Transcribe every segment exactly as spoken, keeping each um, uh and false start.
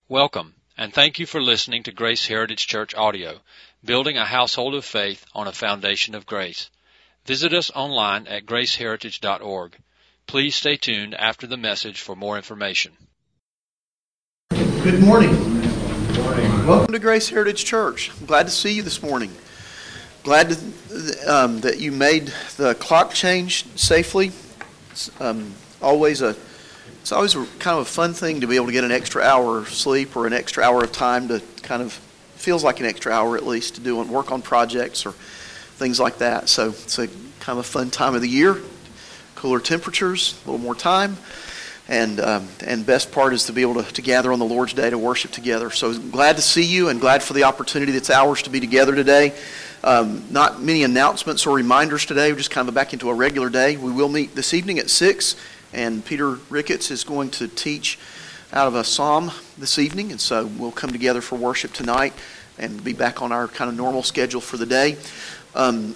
Welcome, and thank you for listening to Grace Heritage Church Audio, building a household of faith on a foundation of grace. Visit us online at grace heritage dot org. Please stay tuned after the message for more information. Good morning. Good morning. Welcome to Grace Heritage Church. I'm glad to see you this morning. Glad to, um, that you made the clock change safely. It's um, always a It's always a, kind of a fun thing to be able to get an extra hour of sleep or an extra hour of time to kind of, feels like an extra hour at least, to do work on projects or things like that. So it's a kind of a fun time of the year. Cooler temperatures, a little more time. And um, and best part is to be able to, to gather on the Lord's Day to worship together. So glad to see you and glad for the opportunity that's ours to be together today. Um, not many announcements or reminders today. We're just kind of back into a regular day. We will meet this evening at six. And Peter Ricketts is going to teach out of a psalm this evening. And so we'll come together for worship tonight and be back on our kind of normal schedule for the day. Um,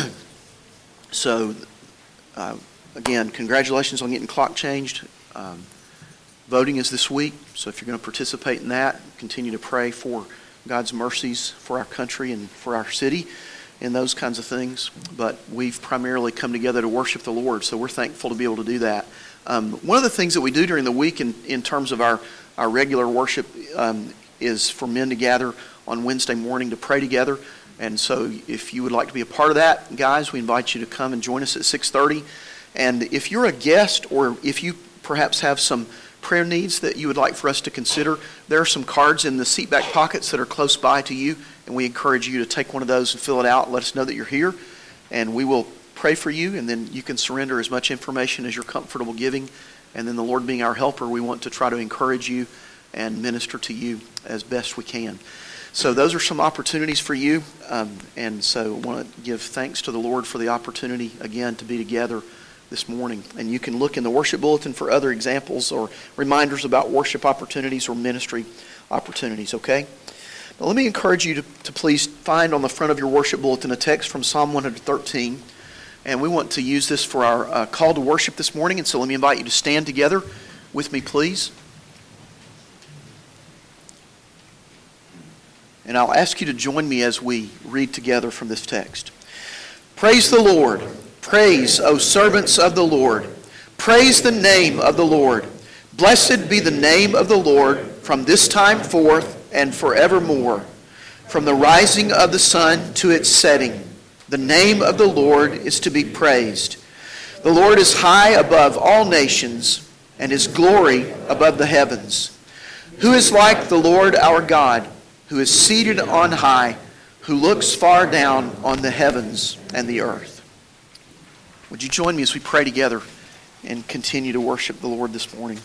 so, uh, again, congratulations on getting clock changed. Um, voting is this week. So if you're going to participate in that, continue to pray for God's mercies for our country and for our city and those kinds of things. But we've primarily come together to worship the Lord, so we're thankful to be able to do that. Um, one of the things that we do during the week in, in terms of our, our regular worship um, is for men to gather on Wednesday morning to pray together. And so if you would like to be a part of that, guys, we invite you to come and join us at six thirty. And if you're a guest or if you perhaps have some prayer needs that you would like for us to consider, there are some cards in the seat back pockets that are close by to you, and we encourage you to take one of those and fill it out. Let us know that you're here, and we will pray for you, and then you can surrender as much information as you're comfortable giving. And then the Lord being our helper, we want to try to encourage you and minister to you as best we can. So those are some opportunities for you, um, and so I want to give thanks to the Lord for the opportunity, again, to be together this morning. And you can look in the worship bulletin for other examples or reminders about worship opportunities or ministry opportunities, okay? Now let me encourage you to, to please find on the front of your worship bulletin a text from Psalm one thirteen. And we want to use this for our uh, call to worship this morning. And so let me invite you to stand together with me, please. And I'll ask you to join me as we read together from this text. Praise the Lord. Praise, O servants of the Lord. Praise the name of the Lord. Blessed be the name of the Lord from this time forth and forevermore. From the rising of the sun to its setting, the name of the Lord is to be praised. The Lord is high above all nations, and his glory above the heavens. Who is like the Lord our God, who is seated on high, who looks far down on the heavens and the earth? Would you join me as we pray together and continue to worship the Lord this morning?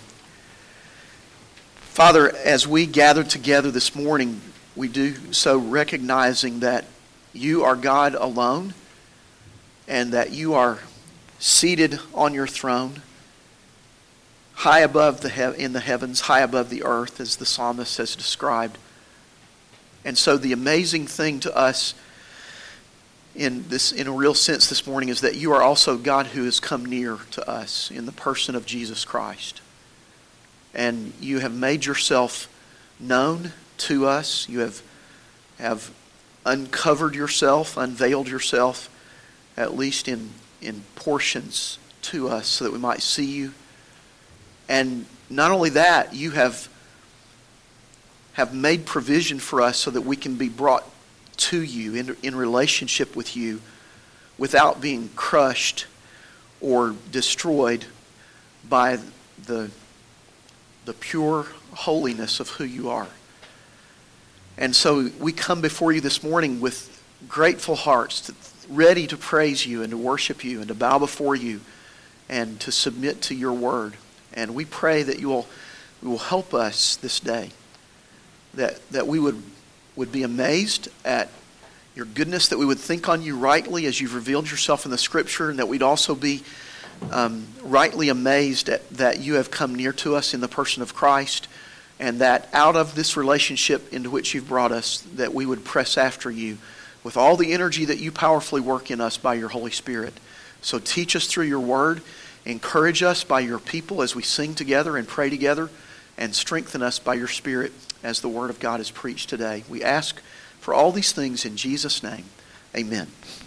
Father, as we gather together this morning, we do so recognizing that you are God alone and that you are seated on your throne, high above the he- in the heavens, high above the earth, as the psalmist has described. And so the amazing thing to us in this, in a real sense this morning, is that you are also God who has come near to us in the person of Jesus Christ. And you have made yourself known to us. You have, have uncovered yourself, unveiled yourself, at least in, in portions to us so that we might see you. And not only that, you have, have made provision for us so that we can be brought to you, in, in relationship with you, without being crushed or destroyed by the, the pure holiness of who you are. And so we come before you this morning with grateful hearts, to, ready to praise you and to worship you and to bow before you and to submit to your word. And we pray that you will, you will help us this day, that, that we would would be amazed at your goodness, that we would think on you rightly as you've revealed yourself in the Scripture, and that we'd also be um, rightly amazed at that you have come near to us in the person of Christ, and that out of this relationship into which you've brought us, that we would press after you with all the energy that you powerfully work in us by your Holy Spirit. So teach us through your word, encourage us by your people as we sing together and pray together, and strengthen us by your Spirit as the Word of God is preached today. We ask for all these things in Jesus' name. Amen.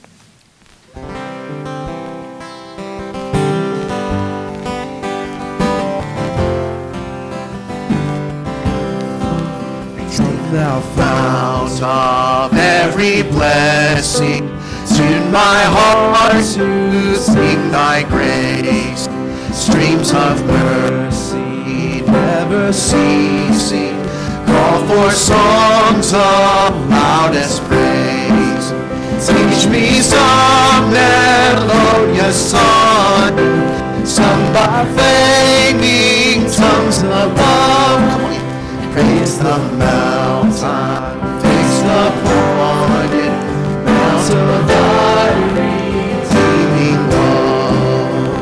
Thou fount of every blessing, tune my heart to sing thy grace. Streams of mercy never ceasing, call for songs of loudest praise. Teach me some melodious song, sung by flaming tongues above. Praise the mountain fixed upon it, mount of thy redeeming love.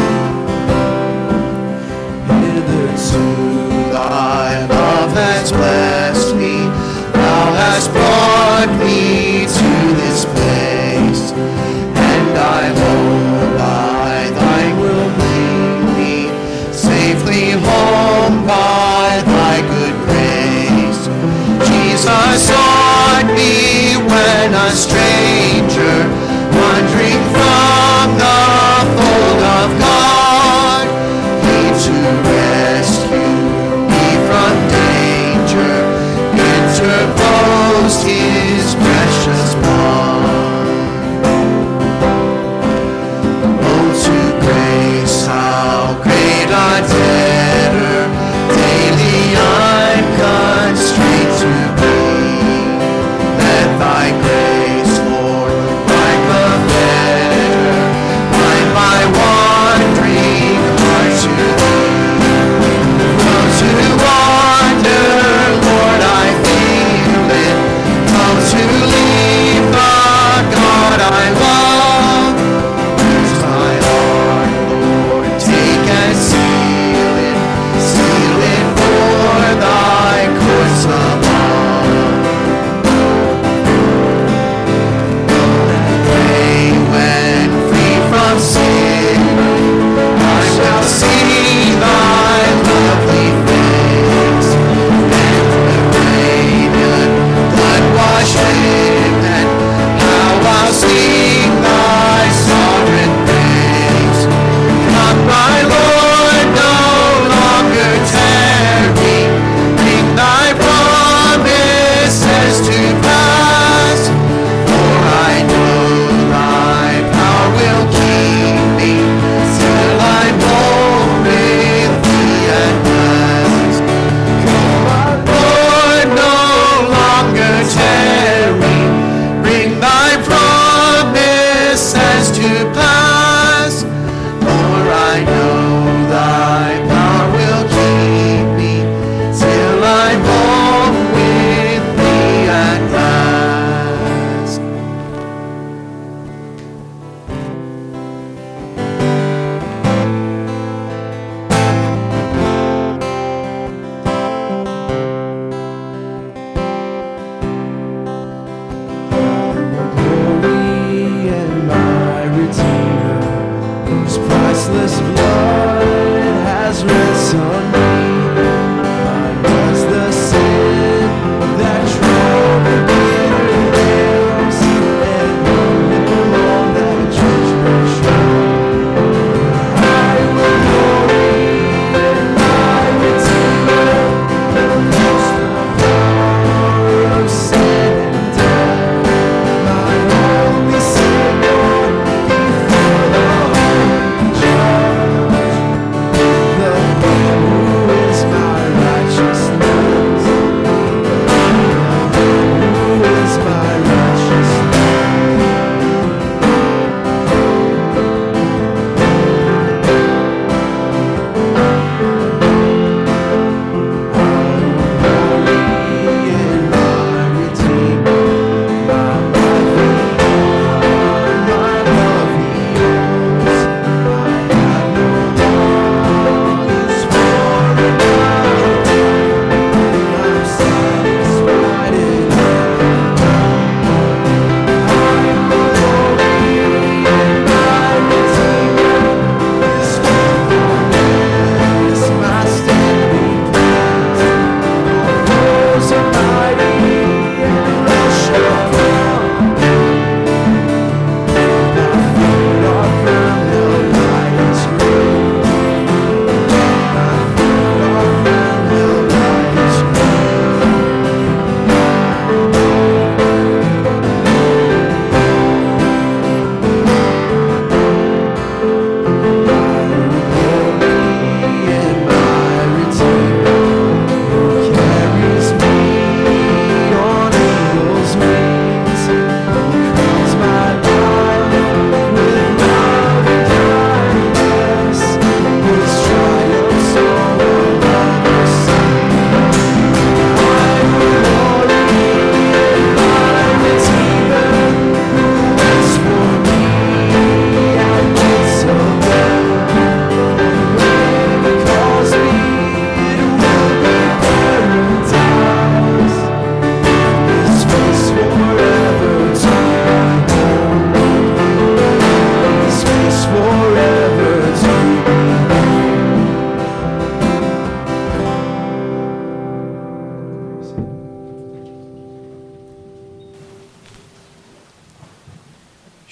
Hitherto thy love has blessed me, thou hast brought me to this place, and I hope by thy will bring me safely home by thy good grace. Jesus sought me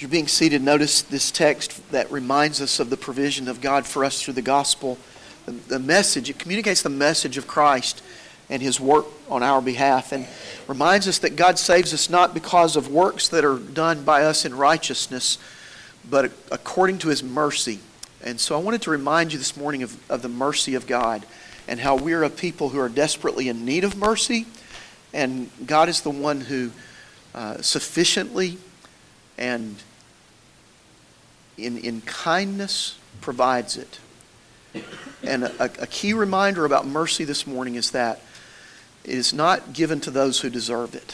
You're being seated. Notice this text that reminds us of the provision of God for us through the gospel. The, the message, it communicates the message of Christ and His work on our behalf, and reminds us that God saves us not because of works that are done by us in righteousness, but according to His mercy. And so I wanted to remind you this morning of, of the mercy of God and how we're a people who are desperately in need of mercy, and God is the one who uh, sufficiently and in, in kindness provides it. And a, a key reminder about mercy this morning is that it is not given to those who deserve it.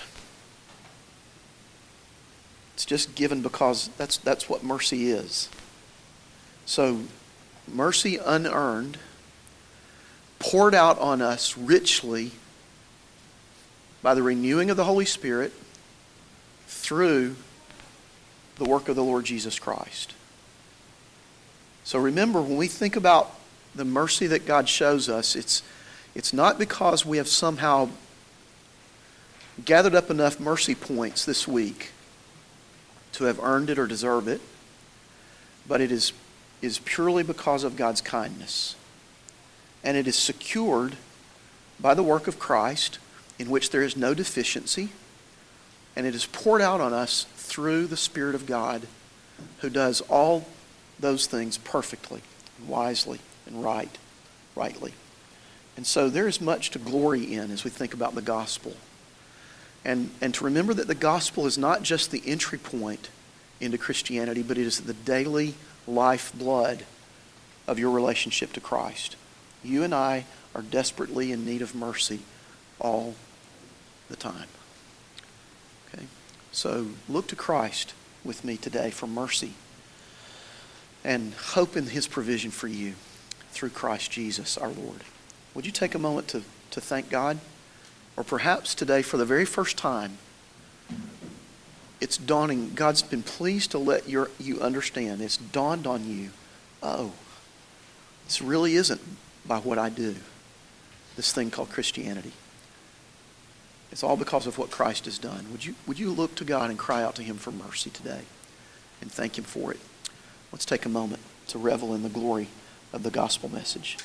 It's just given because that's that's what mercy is. So, mercy unearned, poured out on us richly by the renewing of the Holy Spirit through the work of the Lord Jesus Christ. So remember, when we think about the mercy that God shows us, it's it's not because we have somehow gathered up enough mercy points this week to have earned it or deserve it, but it is, is purely because of God's kindness. And it is secured by the work of Christ, in which there is no deficiency, and it is poured out on us through the Spirit of God, who does all those things perfectly, and wisely, and right, rightly. And so there is much to glory in as we think about the gospel. And, and to remember that the gospel is not just the entry point into Christianity, but it is the daily lifeblood of your relationship to Christ. You and I are desperately in need of mercy all the time. Okay? So look to Christ with me today for mercy, and hope in His provision for you through Christ Jesus our Lord. Would you take a moment to, to thank God? Or perhaps today, for the very first time, it's dawning, God's been pleased to let your, you understand. It's dawned on you, oh, this really isn't by what I do, this thing called Christianity. It's all because of what Christ has done. Would you, would you look to God and cry out to Him for mercy today and thank Him for it? Let's take a moment to revel in the glory of the gospel message.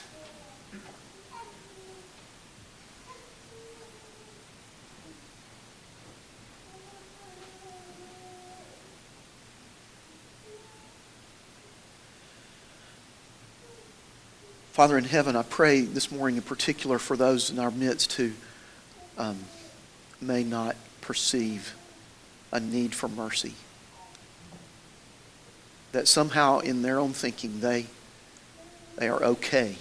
Father in heaven, I pray this morning in particular for those in our midst who um, may not perceive a need for mercy. That somehow in their own thinking they, they are okay.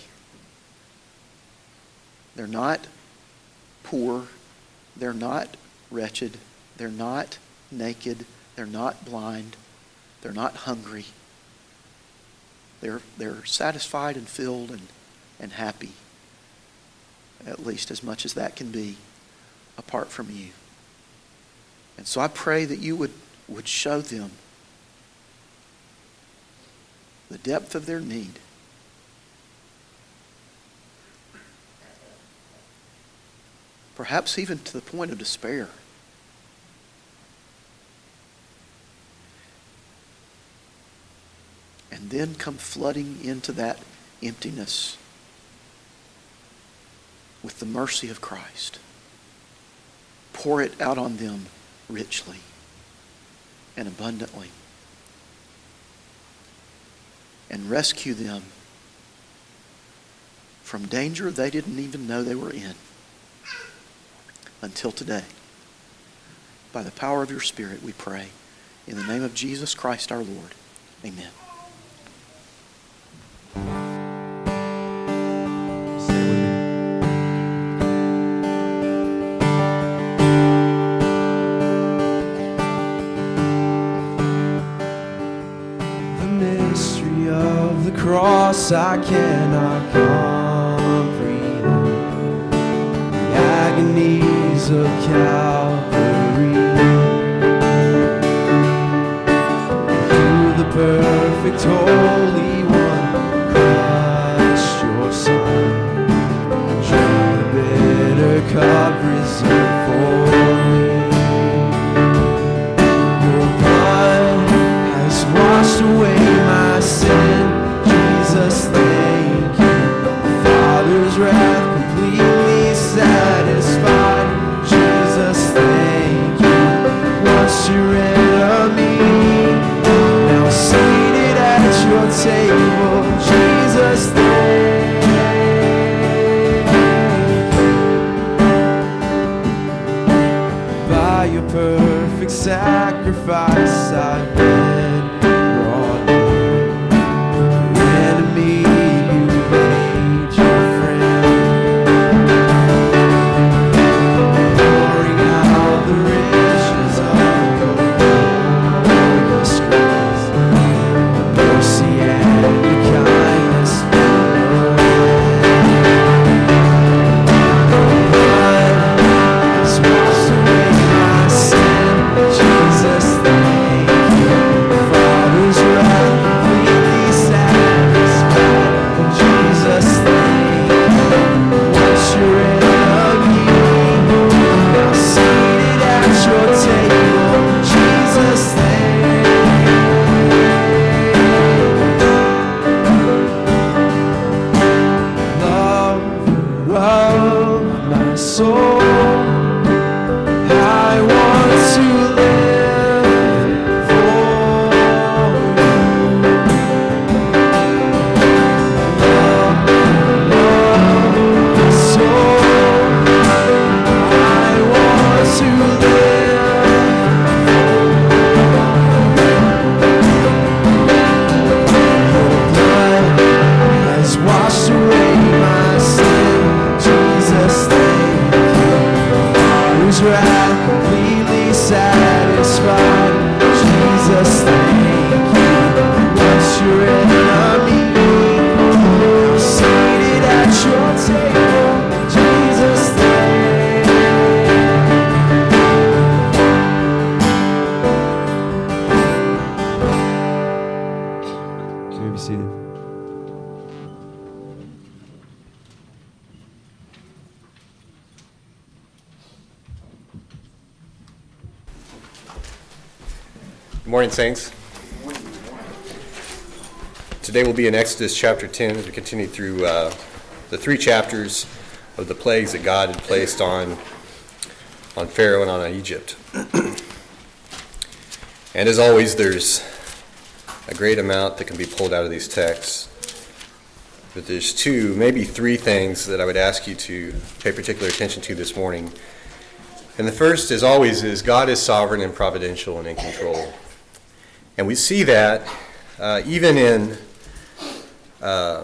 They're not poor. They're not wretched. They're not naked. They're not blind. They're not hungry. They're, they're satisfied and filled and, and happy, at least as much as that can be, apart from you. And so I pray that you would, would show them the depth of their need. Perhaps even to the point of despair. And then come flooding into that emptiness with the mercy of Christ. Pour it out on them richly and abundantly. And rescue them from danger they didn't even know they were in until today. By the power of your Spirit, we pray. In the name of Jesus Christ our Lord. Amen. Cross I cannot comprehend, the agonies of Calvary. You, the perfect Holy One, Christ your Son, drank the bitter cup reserved for me. Your blood perfect sacrifice I've been brought near. The enemy you made your friend, pouring out the riches of your glorious grace, the mercy and the kindness of Good morning, Saints. Today we'll be in Exodus chapter ten as we continue through uh, the three chapters of the plagues that God had placed on, on Pharaoh and on Egypt. And as always, there's a great amount that can be pulled out of these texts. But there's two, maybe three things that I would ask you to pay particular attention to this morning. And the first, as always, is God is sovereign and providential and in control. And we see that uh, even in uh,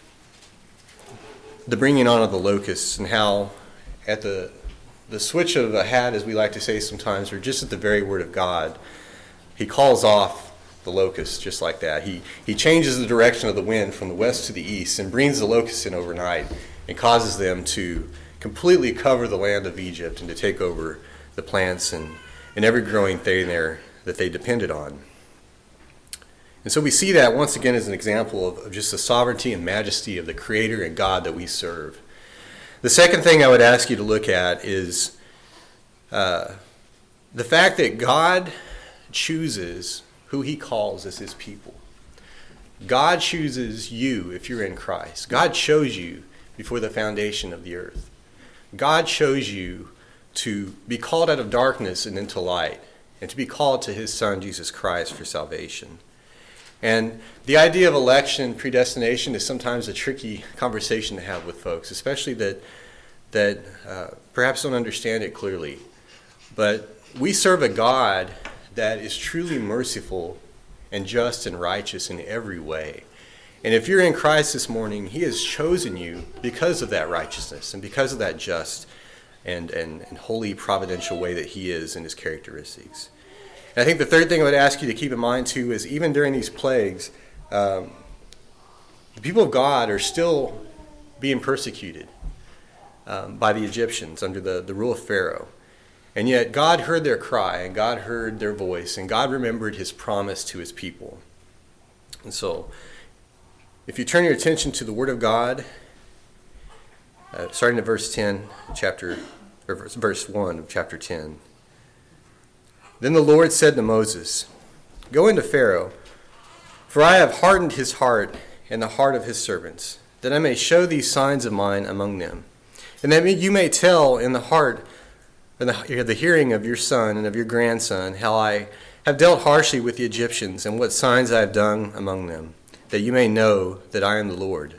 the bringing on of the locusts, and how at the the switch of a hat, as we like to say sometimes, or just at the very word of God, he calls off the locusts just like that. He, he changes the direction of the wind from the west to the east and brings the locusts in overnight and causes them to completely cover the land of Egypt and to take over the plants and, and every growing thing there that they depended on. And so we see that once again as an example of, of just the sovereignty and majesty of the Creator and God that we serve. The second thing I would ask you to look at is uh, the fact that God chooses who he calls as his people. God chooses you if you're in Christ. God chose you before the foundation of the earth. God chose you to be called out of darkness and into light, and to be called to his Son, Jesus Christ, for salvation. And the idea of election and predestination is sometimes a tricky conversation to have with folks, especially that that uh, perhaps don't understand it clearly. But we serve a God that is truly merciful and just and righteous in every way. And if you're in Christ this morning, he has chosen you because of that righteousness and because of that just and, and, and holy providential way that he is in his characteristics. And I think the third thing I would ask you to keep in mind too is even during these plagues, um, the people of God are still being persecuted um, by the Egyptians under the, the rule of Pharaoh. And yet God heard their cry and God heard their voice and God remembered his promise to his people. And so if you turn your attention to the Word of God, uh, starting at verse ten, chapter, or verse one of chapter ten. Then the Lord said to Moses, "Go into Pharaoh, for I have hardened his heart and the heart of his servants, that I may show these signs of mine among them, and that you may tell in the heart and the, the hearing of your son and of your grandson how I have dealt harshly with the Egyptians and what signs I have done among them, that you may know that I am the Lord."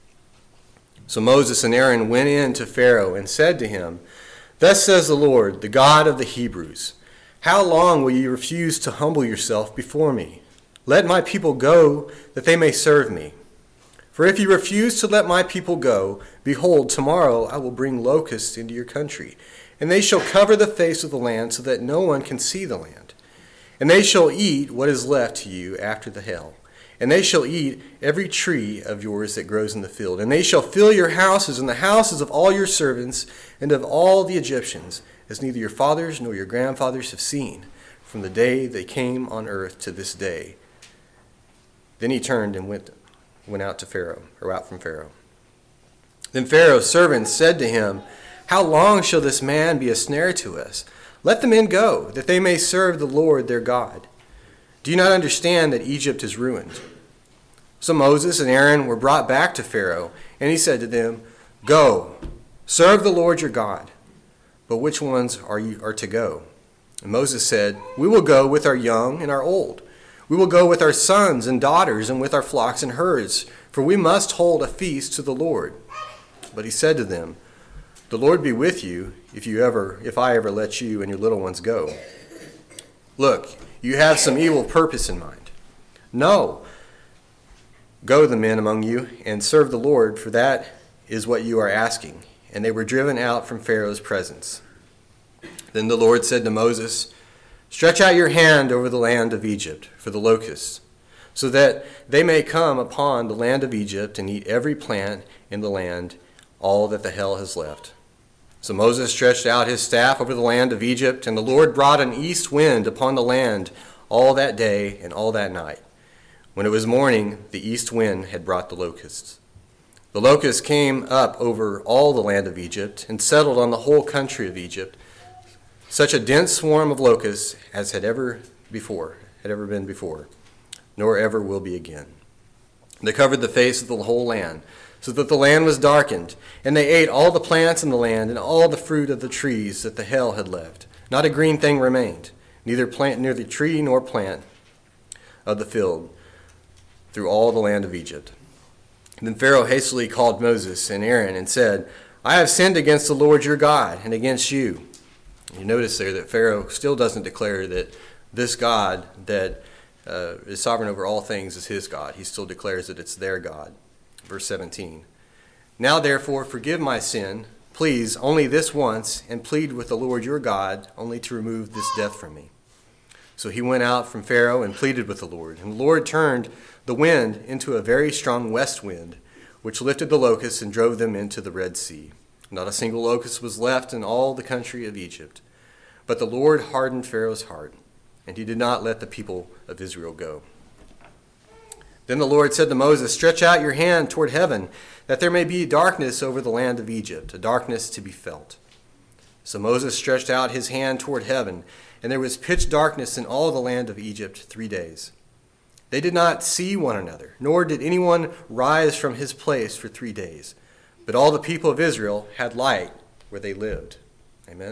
So Moses and Aaron went in to Pharaoh and said to him, "Thus says the Lord, the God of the Hebrews, How long will you refuse to humble yourself before me? Let my people go, that they may serve me. For if you refuse to let my people go, behold, tomorrow I will bring locusts into your country, and they shall cover the face of the land so that no one can see the land. And they shall eat what is left to you after the hail. And they shall eat every tree of yours that grows in the field. And they shall fill your houses and the houses of all your servants and of all the Egyptians, as neither your fathers nor your grandfathers have seen, from the day they came on earth to this day. Then he turned and went, went out to Pharaoh, or out from Pharaoh. Then Pharaoh's servants said to him, How long shall this man be a snare to us? Let the men go, that they may serve the Lord their God. Do you not understand that Egypt is ruined? So Moses and Aaron were brought back to Pharaoh, and he said to them, Go, serve the Lord your God. But which ones are you are to go? And Moses said, We will go with our young and our old. We will go with our sons and daughters and with our flocks and herds, for we must hold a feast to the Lord. But he said to them, The Lord be with you if you ever, if I ever let you and your little ones go. Look, you have some evil purpose in mind. No, go the men among you and serve the Lord, for that is what you are asking. And they were driven out from Pharaoh's presence. Then the Lord said to Moses, Stretch out your hand over the land of Egypt for the locusts, so that they may come upon the land of Egypt and eat every plant in the land, all that the hail has left. So Moses stretched out his staff over the land of Egypt, and the Lord brought an east wind upon the land all that day and all that night. When it was morning, the east wind had brought the locusts. The locusts came up over all the land of Egypt and settled on the whole country of Egypt, such a dense swarm of locusts as had ever before, had ever been before, nor ever will be again. They covered the face of the whole land, so that the land was darkened, and they ate all the plants in the land and all the fruit of the trees that the hail had left. Not a green thing remained, neither plant, neither tree nor plant of the field, through all the land of Egypt. And then Pharaoh hastily called Moses and Aaron and said, I have sinned against the Lord your God and against you. You notice there that Pharaoh still doesn't declare that this God that uh, is sovereign over all things is his God. He still declares that it's their God. Verse seventeen. Now therefore forgive my sin, please, only this once, and plead with the Lord your God only to remove this death from me. So he went out from Pharaoh and pleaded with the Lord. And the Lord turned the wind into a very strong west wind, which lifted the locusts and drove them into the Red Sea. Not a single locust was left in all the country of Egypt. But the Lord hardened Pharaoh's heart, and he did not let the people of Israel go. Then the Lord said to Moses, Stretch out your hand toward heaven, that there may be darkness over the land of Egypt, a darkness to be felt. So Moses stretched out his hand toward heaven, and there was pitch darkness in all the land of Egypt three days. They did not see one another, nor did anyone rise from his place for three days. But all the people of Israel had light where they lived. Amen.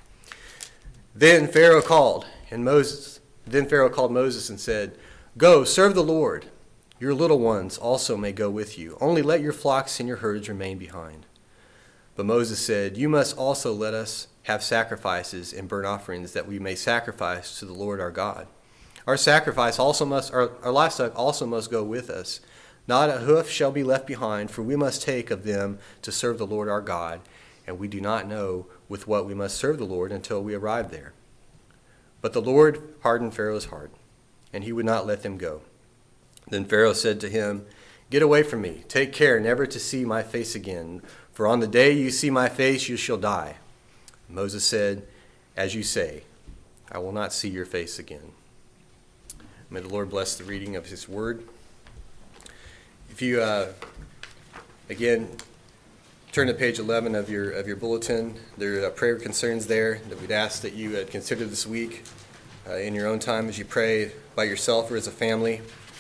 Then Pharaoh called, and Moses. Then Pharaoh called Moses and said, Go, serve the Lord. Your little ones also may go with you. Only let your flocks and your herds remain behind. But Moses said, You must also let us have sacrifices and burnt offerings, that we may sacrifice to the Lord our God. Our sacrifice also must, our, our livestock also must go with us. Not a hoof shall be left behind, for we must take of them to serve the Lord our God, and we do not know with what we must serve the Lord until we arrive there. But the Lord hardened Pharaoh's heart, and he would not let them go. Then Pharaoh said to him, Get away from me, take care never to see my face again, for on the day you see my face you shall die. Moses said, As you say, I will not see your face again. May the Lord bless the reading of his word. If you, uh, again, turn to page eleven of your of your bulletin, there are prayer concerns there that we'd ask that you uh, consider this week uh, in your own time as you pray by yourself or as a family.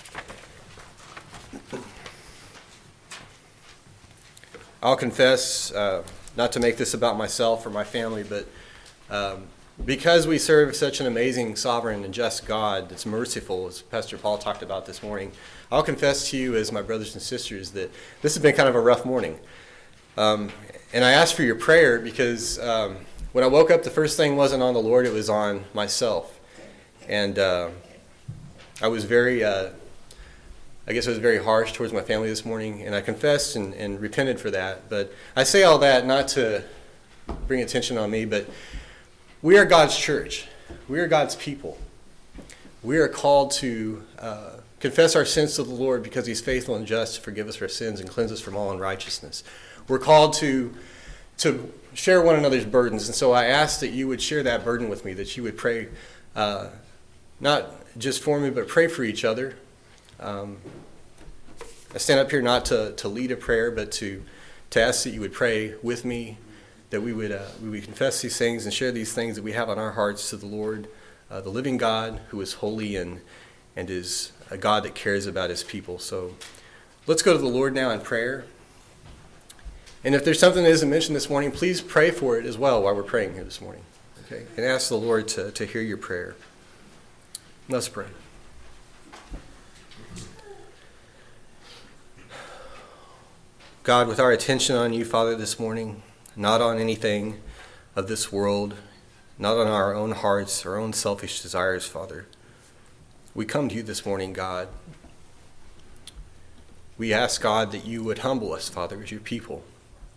I'll confess, uh, not to make this about myself or my family, but um, because we serve such an amazing, sovereign, and just God that's merciful, as Pastor Paul talked about this morning, I'll confess to you as my brothers and sisters that this has been kind of a rough morning. Um, and I ask for your prayer because um, when I woke up, the first thing wasn't on the Lord, it was on myself. And uh, I was very, uh, I guess I was very harsh towards my family this morning, and I confessed and, and repented for that. But I say all that not to bring attention on me, but we are God's church. We are God's people. We are called to uh, confess our sins to the Lord because he's faithful and just to forgive us our sins and cleanse us from all unrighteousness. We're called to to share one another's burdens. And so I ask that you would share that burden with me, that you would pray uh, not just for me, but pray for each other. Um, I stand up here not to, to lead a prayer, but to, to ask that you would pray with me, that we would, uh, we would confess these things and share these things that we have on our hearts to the Lord, uh, the living God who is holy and, and is a God that cares about his people. So let's go to the Lord now in prayer. And if there's something that isn't mentioned this morning, please pray for it as well while we're praying here this morning. Okay? And ask the Lord to, to hear your prayer. Let's pray. God, with our attention on you, Father, this morning, not on anything of this world, not on our own hearts, our own selfish desires, Father, we come to you this morning, God. We ask, God, that you would humble us, Father, as your people.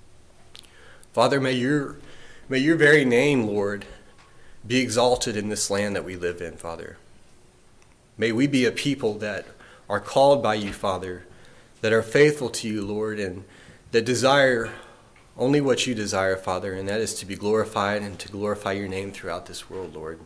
Father, may your, may your very name, Lord, be exalted in this land that we live in, Father. May we be a people that are called by you, Father, that are faithful to you, Lord, and that desire only what you desire, Father, and that is to be glorified and to glorify your name throughout this world, Lord.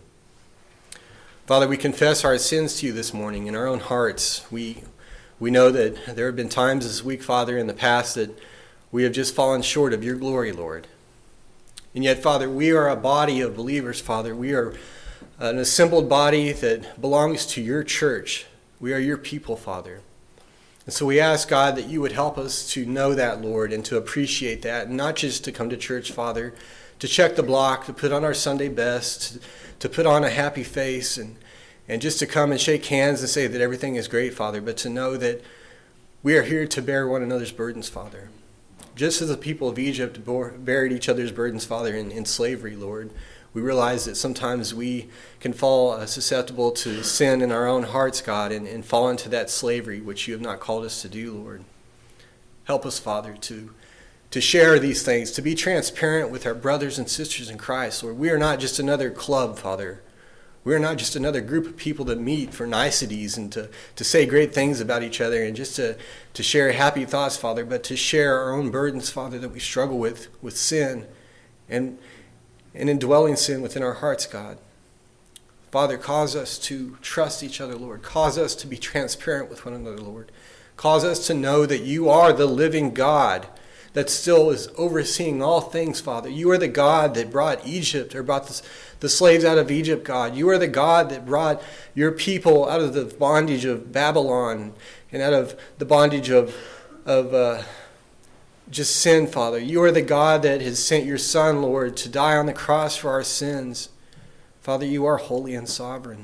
Father, we confess our sins to you this morning in our own hearts. We, we know that there have been times this week, Father, in the past that we have just fallen short of your glory, Lord. And yet, Father, we are a body of believers, Father. We are an assembled body that belongs to your church. We are your people, Father. And so we ask, God, that you would help us to know that, Lord, and to appreciate that, and not just to come to church, Father, to check the block, to put on our Sunday best, to put on a happy face, and, and just to come and shake hands and say that everything is great, Father, but to know that we are here to bear one another's burdens, Father. Just as the people of Egypt bore, buried each other's burdens, Father, in, in slavery, Lord, we realize that sometimes we can fall uh, susceptible to sin in our own hearts, God, and, and fall into that slavery which you have not called us to do, Lord. Help us, Father, to, to share these things, to be transparent with our brothers and sisters in Christ, Lord. We are not just another club, Father. We are not just another group of people that meet for niceties and to, to say great things about each other and just to, to share happy thoughts, Father, but to share our own burdens, Father, that we struggle with, with sin and, and indwelling sin within our hearts, God. Father, cause us to trust each other, Lord. Cause us to be transparent with one another, Lord. Cause us to know that you are the living God that still is overseeing all things, Father. You are the God that brought Egypt, or brought the, the slaves out of Egypt, God. You are the God that brought your people out of the bondage of Babylon and out of the bondage of, of uh, just sin, Father. You are the God that has sent your Son, Lord, to die on the cross for our sins. Father, you are holy and sovereign.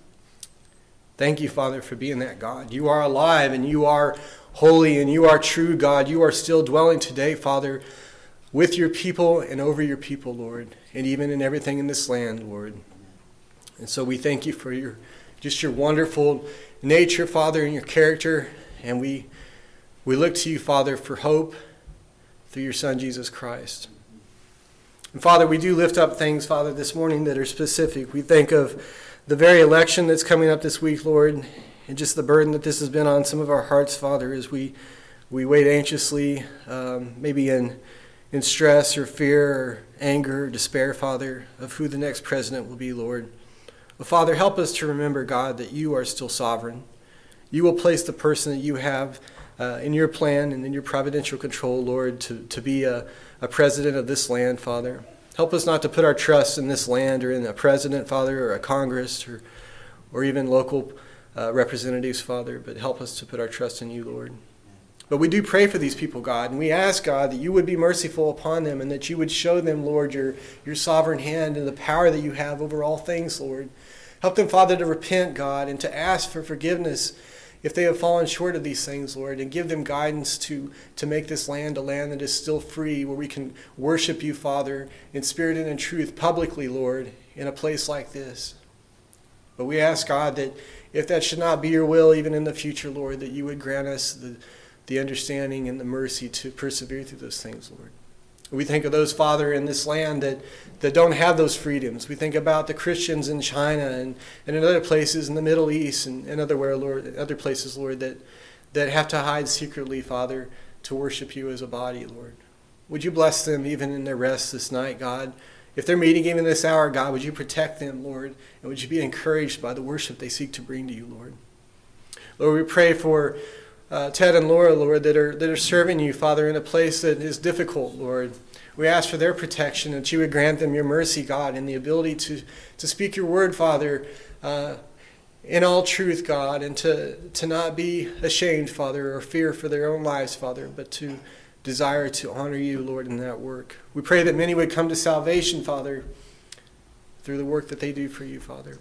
Thank you, Father, for being that God. You are alive and you are holy and you are true, God. You are still dwelling today, Father, with your people and over your people, Lord, and even in everything in this land, Lord. And so we thank you for your just your wonderful nature, Father, and your character. And we we look to you, Father, for hope through your Son, Jesus Christ. And Father, we do lift up things, Father, this morning that are specific. We think of the very election that's coming up this week, Lord, and just the burden that this has been on some of our hearts, Father, as we we wait anxiously, um, maybe in in stress or fear or anger or despair, Father, of who the next president will be, Lord. But Father, help us to remember, God, that you are still sovereign. You will place the person that you have uh, in your plan and in your providential control, Lord, to, to be a, a president of this land, Father. Help us not to put our trust in this land or in a president, Father, or a Congress or, or even local Uh, representatives, Father, but help us to put our trust in you, Lord. But we do pray for these people, God, and we ask, God, that you would be merciful upon them and that you would show them, Lord, your, your sovereign hand and the power that you have over all things, Lord. Help them, Father, to repent, God, and to ask for forgiveness if they have fallen short of these things, Lord, and give them guidance to, to make this land a land that is still free, where we can worship you, Father, in spirit and in truth publicly, Lord, in a place like this. But we ask, God, that if that should not be your will, even in the future, Lord, that you would grant us the, the understanding and the mercy to persevere through those things, Lord. We think of those, Father, in this land that, that don't have those freedoms. We think about the Christians in China and, and in other places in the Middle East and, and other, where, Lord, other places, Lord, that, that have to hide secretly, Father, to worship you as a body, Lord. Would you bless them even in their rest this night, God? If they're meeting even this hour, God, would you protect them, Lord? And would you be encouraged by the worship they seek to bring to you, Lord? Lord, we pray for Uh, Ted and Laura, Lord, that are that are serving you, Father, in a place that is difficult, Lord. We ask for their protection, that you would grant them your mercy, God, and the ability to, to speak your word, Father, uh, in all truth, God, and to, to not be ashamed, Father, or fear for their own lives, Father, but to desire to honor you, Lord, in that work. We pray that many would come to salvation, Father, through the work that they do for you, Father.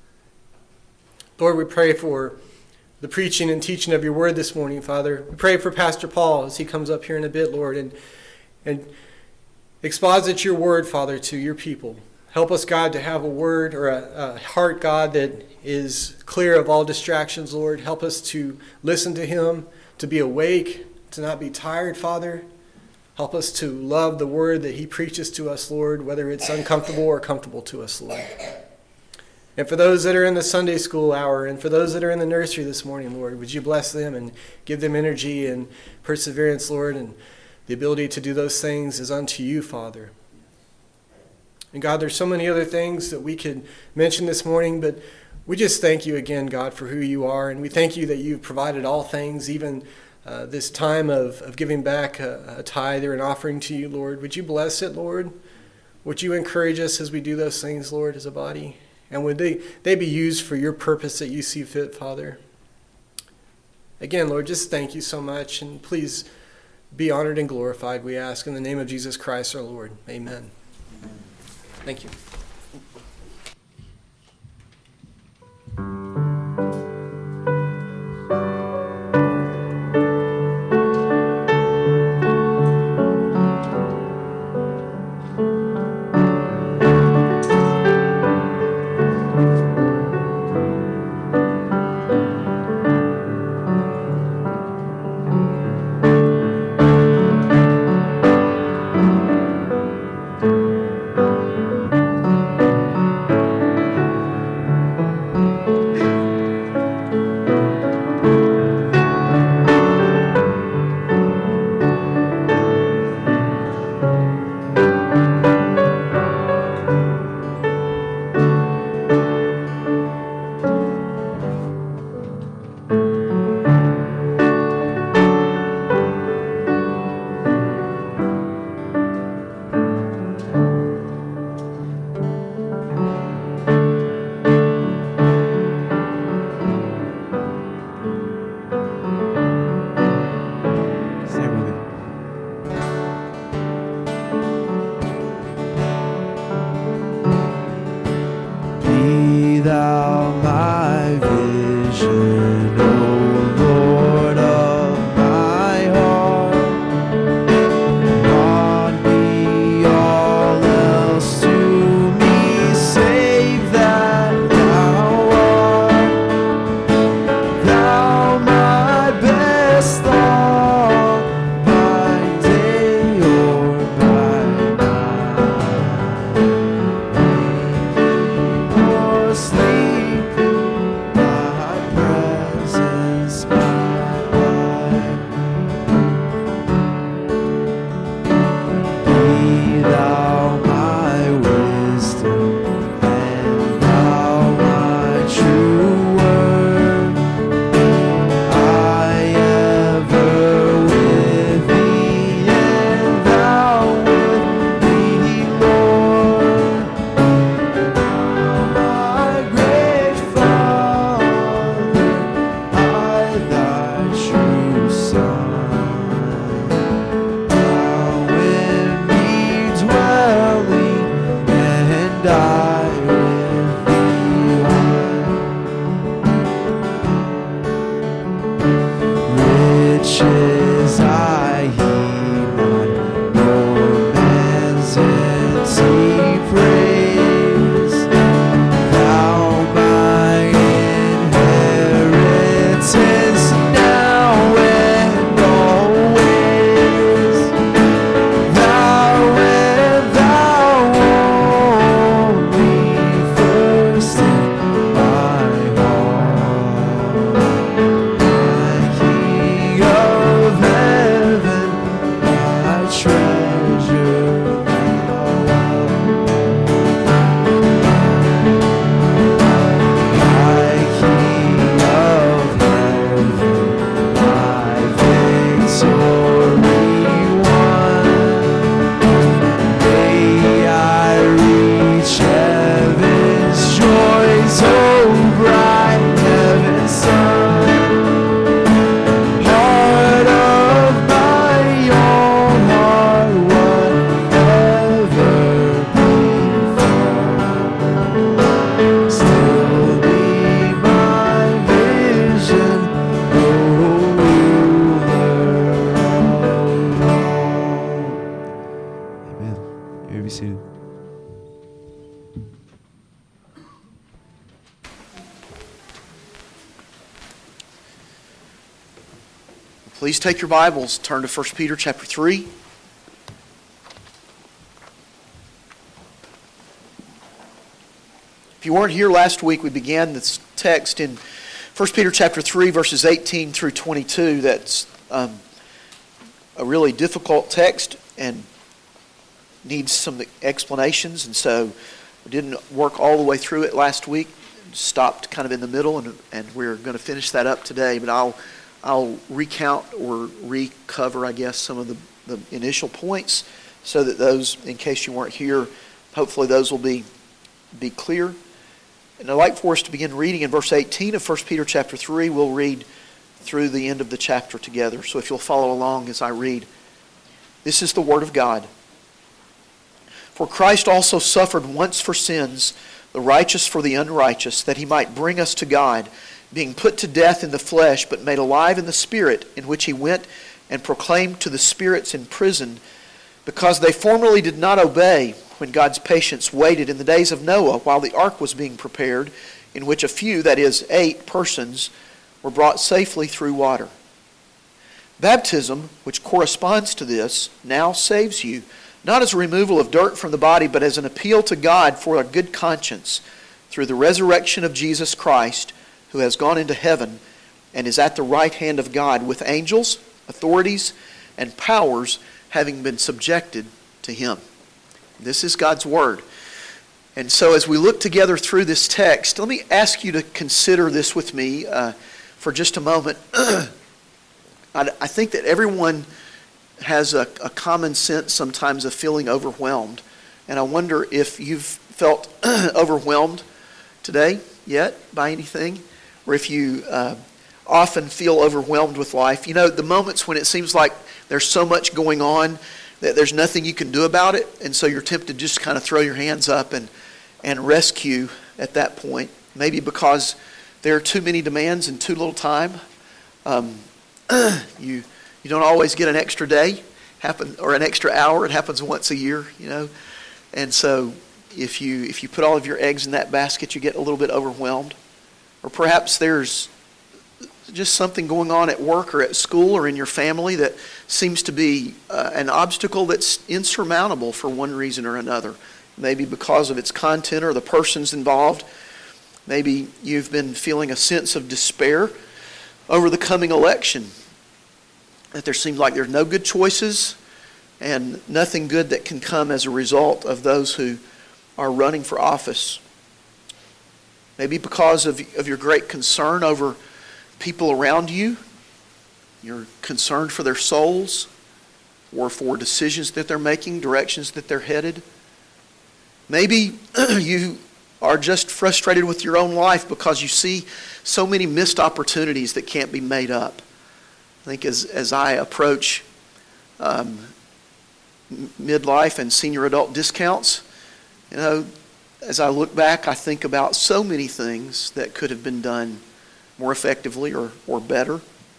Lord, we pray for the preaching and teaching of your word this morning, Father. We pray for Pastor Paul as he comes up here in a bit, Lord, and, and exposit your word, Father, to your people. Help us, God, to have a word or a, a heart, God, that is clear of all distractions, Lord. Help us to listen to him, to be awake, to not be tired, Father. Help us to love the word that he preaches to us, Lord, whether it's uncomfortable or comfortable to us, Lord. And for those that are in the Sunday school hour and for those that are in the nursery this morning, Lord, would you bless them and give them energy and perseverance, Lord, and the ability to do those things is unto you, Father. And God, there's so many other things that we could mention this morning, but we just thank you again, God, for who you are. And we thank you that you've provided all things, even uh, this time of, of giving back a, a tithe or an offering to you, Lord. Would you bless it, Lord? Would you encourage us as we do those things, Lord, as a body? And would they, they be used for your purpose that you see fit, Father? Again, Lord, just thank you so much. And please be honored and glorified, we ask, in the name of Jesus Christ our Lord. Amen. Thank you. Please take your Bibles, turn to First Peter chapter three. If you weren't here last week, we began this text in First Peter chapter three, verses eighteen through twenty-two. That's um, a really difficult text and needs some explanations, and so we didn't work all the way through it last week. Stopped kind of in the middle, and and we're going to finish that up today. But I'll I'll recount or recover, I guess, some of the, the initial points, so that those, in case you weren't here, hopefully those will be be clear. And I'd like for us to begin reading in verse eighteen of First Peter chapter three. We'll read through the end of the chapter together. So if you'll follow along as I read. This is the Word of God. For Christ also suffered once for sins, the righteous for the unrighteous, that he might bring us to God, being put to death in the flesh, but made alive in the Spirit, in which he went and proclaimed to the spirits in prison, because they formerly did not obey, when God's patience waited in the days of Noah, while the ark was being prepared, in which a few, that is, eight persons, were brought safely through water. Baptism, which corresponds to this, now saves you, not as a removal of dirt from the body, but as an appeal to God for a good conscience, through the resurrection of Jesus Christ, who has gone into heaven and is at the right hand of God, with angels, authorities, and powers having been subjected to him. This is God's Word. And so as we look together through this text, let me ask you to consider this with me uh, for just a moment. I, I think that everyone has a, a common sense sometimes of feeling overwhelmed. And I wonder if you've felt overwhelmed today yet by anything, or if you uh, often feel overwhelmed with life. You know, the moments when it seems like there's so much going on that there's nothing you can do about it, and so you're tempted to just kind of throw your hands up and, and rescue at that point. Maybe because there are too many demands and too little time. Um, you you don't always get an extra day happen or an extra hour. It happens once a year, you know. And so if you if you put all of your eggs in that basket, you get a little bit overwhelmed. Or perhaps there's just something going on at work or at school or in your family that seems to be uh, an obstacle that's insurmountable for one reason or another. Maybe because of its content or the persons involved. Maybe you've been feeling a sense of despair over the coming election. That there seems like there's no good choices and nothing good that can come as a result of those who are running for office. Maybe because of, of your great concern over people around you, you're concerned for their souls or for decisions that they're making, directions that they're headed. Maybe you are just frustrated with your own life because you see so many missed opportunities that can't be made up. I think as, as I approach um, midlife and senior adult discounts, you know, as I look back, I think about so many things that could have been done more effectively or, or better.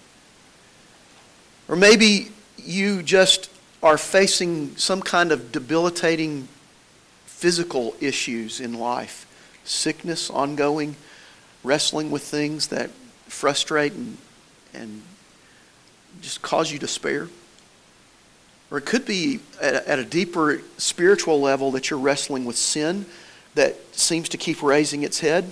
Or maybe you just are facing some kind of debilitating physical issues in life. Sickness, ongoing, wrestling with things that frustrate and, and just cause you despair. Or it could be at a, at a deeper spiritual level that you're wrestling with sin that seems to keep raising its head.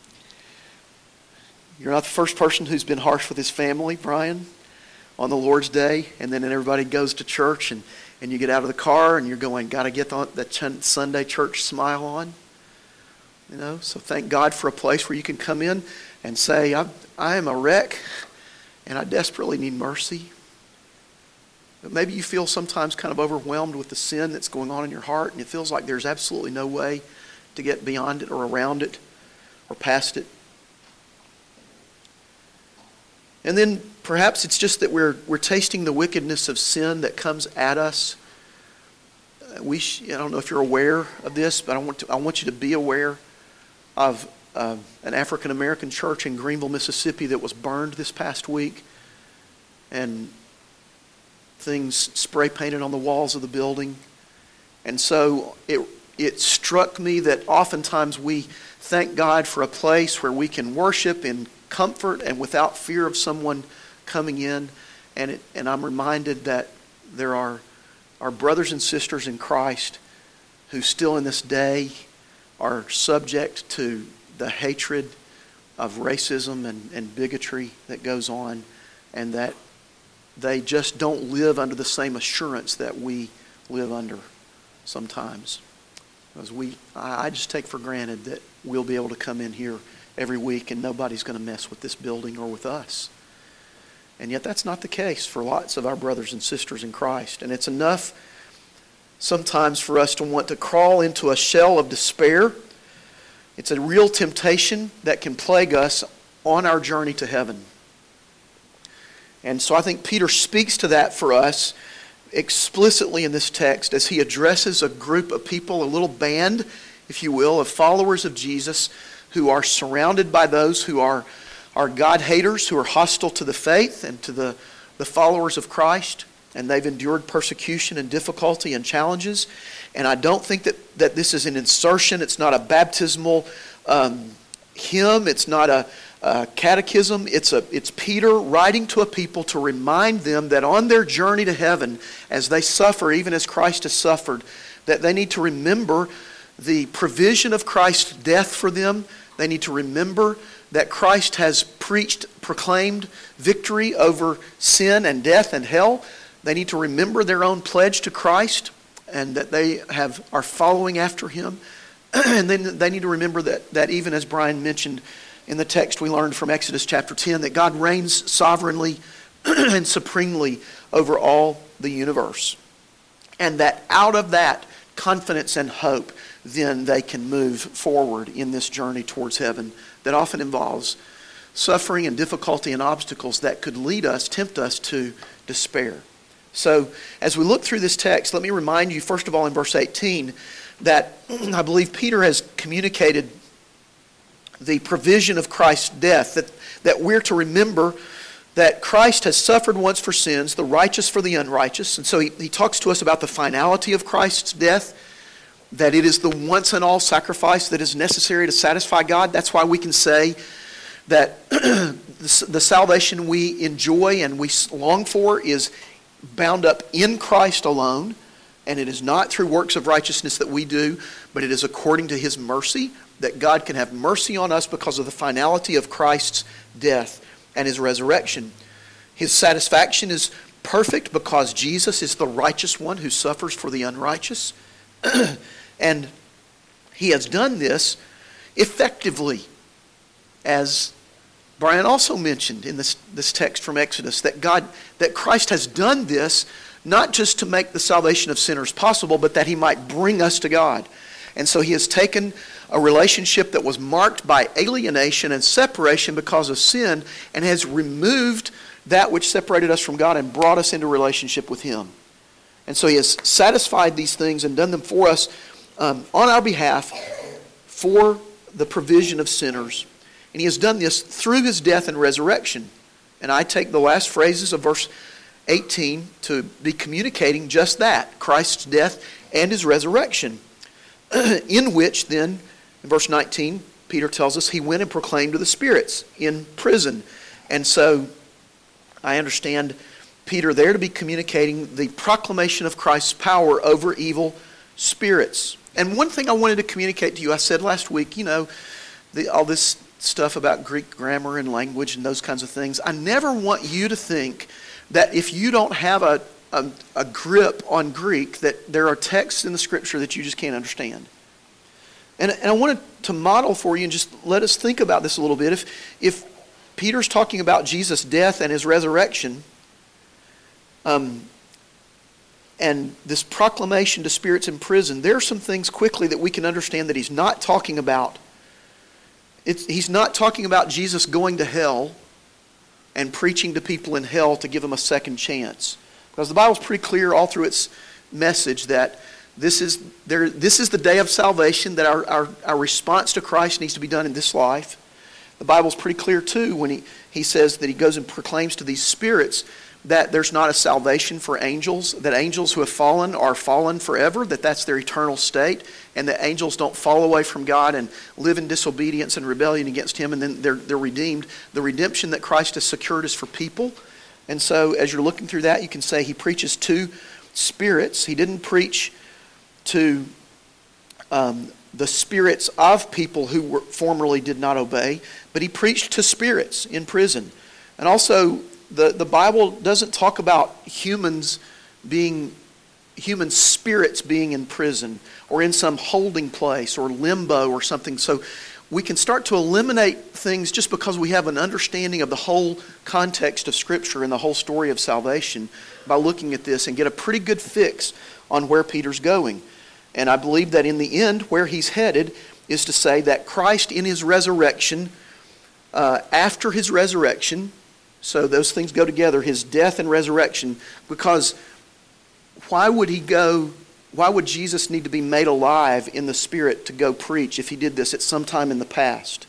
You're not the first person who's been harsh with his family, Brian, on the Lord's Day, and then everybody goes to church and, and you get out of the car and you're going, got to get the, that Sunday church smile on. You know, so thank God for a place where you can come in and say, I, I am a wreck and I desperately need mercy. But maybe you feel sometimes kind of overwhelmed with the sin that's going on in your heart, and it feels like there's absolutely no way to get beyond it or around it or past it. And then perhaps it's just that we're we're tasting the wickedness of sin that comes at us. We sh- I don't know if you're aware of this, but I want to I want you to be aware of uh, an African American church in Greenville, Mississippi that was burned this past week, and things spray painted on the walls of the building. And so it it struck me that oftentimes we thank God for a place where we can worship in comfort and without fear of someone coming in. And it, and I'm reminded that there are our brothers and sisters in Christ who still in this day are subject to the hatred of racism and, and bigotry that goes on, and that they just don't live under the same assurance that we live under sometimes. Because we, I, I just take for granted that we'll be able to come in here every week and nobody's going to mess with this building or with us. And yet that's not the case for lots of our brothers and sisters in Christ. And it's enough sometimes for us to want to crawl into a shell of despair. It's a real temptation that can plague us on our journey to heaven. And so I think Peter speaks to that for us explicitly in this text as he addresses a group of people, a little band, if you will, of followers of Jesus who are surrounded by those who are, are God haters, who are hostile to the faith and to the, the followers of Christ. And they've endured persecution and difficulty and challenges. And I don't think that, that this is an insertion. It's not a baptismal um, hymn. It's not a, a catechism. It's a it's Peter writing to a people to remind them that on their journey to heaven, as they suffer, even as Christ has suffered, that they need to remember the provision of Christ's death for them. They need to remember that Christ has preached, proclaimed victory over sin and death and hell. They need to remember their own pledge to Christ and that they have are following after Him. And then they need to remember that, that even as Brian mentioned in the text we learned from Exodus chapter ten, that God reigns sovereignly and supremely over all the universe. And that out of that confidence and hope, then they can move forward in this journey towards heaven that often involves suffering and difficulty and obstacles that could lead us, tempt us to despair. So as we look through this text, let me remind you, first of all, in verse eighteen, that I believe Peter has communicated the provision of Christ's death, that, that we're to remember that Christ has suffered once for sins, the righteous for the unrighteous. And so he, he talks to us about the finality of Christ's death, that it is the once and all sacrifice that is necessary to satisfy God. That's why we can say that the, the salvation we enjoy and we long for is bound up in Christ alone, and it is not through works of righteousness that we do, but it is according to His mercy, that God can have mercy on us because of the finality of Christ's death and His resurrection. His satisfaction is perfect because Jesus is the righteous one who suffers for the unrighteous. And He has done this effectively, as Brian also mentioned in this, this text from Exodus, that God, that Christ has done this not just to make the salvation of sinners possible, but that He might bring us to God. And so He has taken a relationship that was marked by alienation and separation because of sin and has removed that which separated us from God and brought us into relationship with Him. And so He has satisfied these things and done them for us um, on our behalf for the provision of sinners. And He has done this through His death and resurrection. And I take the last phrases of verse eighteen to be communicating just that, Christ's death and His resurrection, in which then, in verse nineteen, Peter tells us He went and proclaimed to the spirits in prison. And so I understand Peter there to be communicating the proclamation of Christ's power over evil spirits. And one thing I wanted to communicate to you, I said last week, you know, the, all this stuff about Greek grammar and language and those kinds of things. I never want you to think that if you don't have a, a, a grip on Greek, that there are texts in the Scripture that you just can't understand. And, and I wanted to model for you and just let us think about this a little bit. If, if Peter's talking about Jesus' death and His resurrection, um, and this proclamation to spirits in prison, there are some things quickly that we can understand that he's not talking about. It's, he's not talking about Jesus going to hell and preaching to people in hell to give them a second chance. Because the Bible's pretty clear all through its message that this is there. This is the day of salvation, that our, our, our response to Christ needs to be done in this life. The Bible's pretty clear too when he, he says that he goes and proclaims to these spirits that there's not a salvation for angels, that angels who have fallen are fallen forever, that that's their eternal state, and that angels don't fall away from God and live in disobedience and rebellion against Him, and then they're, they're redeemed. The redemption that Christ has secured is for people, And so as you're looking through that, you can say he preaches to spirits. He didn't preach to um, the spirits of people who were, formerly did not obey, but he preached to spirits in prison. And also, the, the Bible doesn't talk about humans being, human spirits being in prison or in some holding place or limbo or something. So we can start to eliminate things just because we have an understanding of the whole context of Scripture and the whole story of salvation by looking at this and get a pretty good fix on where Peter's going. And I believe that in the end, where he's headed is to say that Christ in his resurrection, uh, after his resurrection, so those things go together, his death and resurrection, because why would he go... Why would Jesus need to be made alive in the Spirit to go preach if he did this at some time in the past?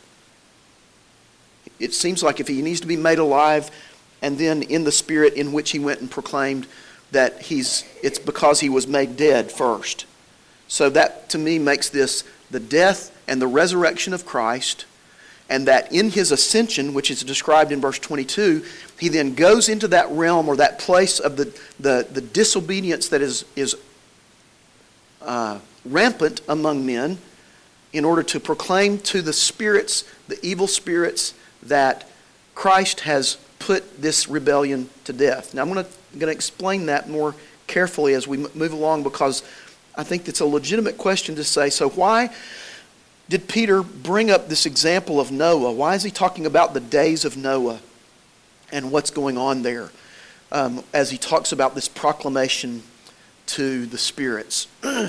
It seems like if he needs to be made alive and then in the Spirit in which he went and proclaimed that he's, it's because he was made dead first. So that to me makes this the death and the resurrection of Christ, and that in his ascension, which is described in verse twenty-two, he then goes into that realm or that place of the, the, the disobedience that is, is Uh, rampant among men in order to proclaim to the spirits, the evil spirits, that Christ has put this rebellion to death. Now I'm going to, going to explain that more carefully as we move along, because I think it's a legitimate question to say, so why did Peter bring up this example of Noah? Why is he talking about the days of Noah and what's going on there um, as he talks about this proclamation to the spirits?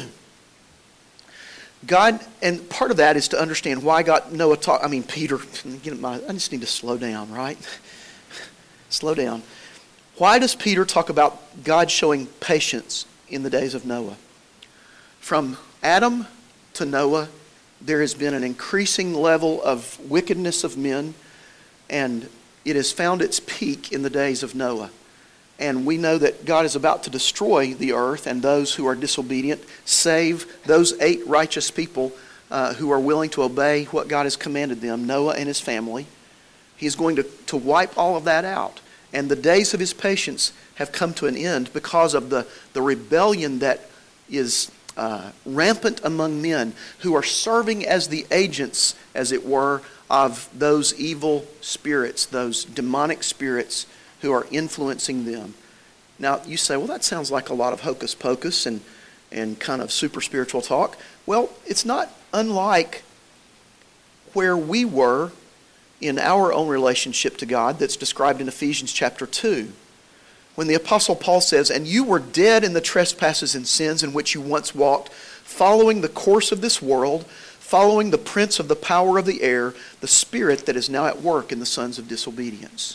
God, and part of that is to understand why God, Noah talk, I mean Peter, get my, I just need to slow down, right? Slow down. Why does Peter talk about God showing patience in the days of Noah? From Adam to Noah, there has been an increasing level of wickedness of men, and it has found its peak in the days of Noah. And we know that God is about to destroy the earth and those who are disobedient, save those eight righteous people uh, who are willing to obey what God has commanded them, Noah and his family. He is going to, to wipe all of that out. And the days of his patience have come to an end because of the, the rebellion that is uh, rampant among men who are serving as the agents, as it were, of those evil spirits, those demonic spirits who are influencing them. Now, you say, well, that sounds like a lot of hocus pocus and, and kind of super spiritual talk. Well, it's not unlike where we were in our own relationship to God that's described in Ephesians chapter two. When the Apostle Paul says, and you were dead in the trespasses and sins in which you once walked, following the course of this world, following the prince of the power of the air, the spirit that is now at work in the sons of disobedience.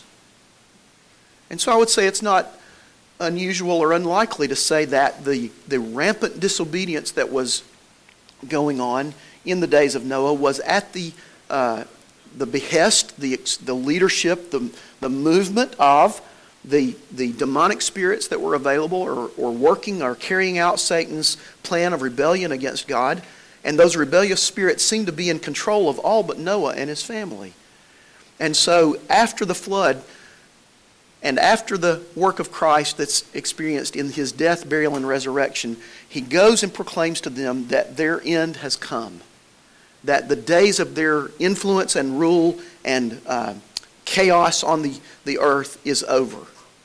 And so I would say it's not unusual or unlikely to say that the, the rampant disobedience that was going on in the days of Noah was at the uh, the behest, the the leadership, the the movement of the the demonic spirits that were available or, or working or carrying out Satan's plan of rebellion against God. And those rebellious spirits seemed to be in control of all but Noah and his family. And so after the flood, and after the work of Christ that's experienced in his death, burial, and resurrection, he goes and proclaims to them that their end has come. That the days of their influence and rule and uh, chaos on the, the earth is over.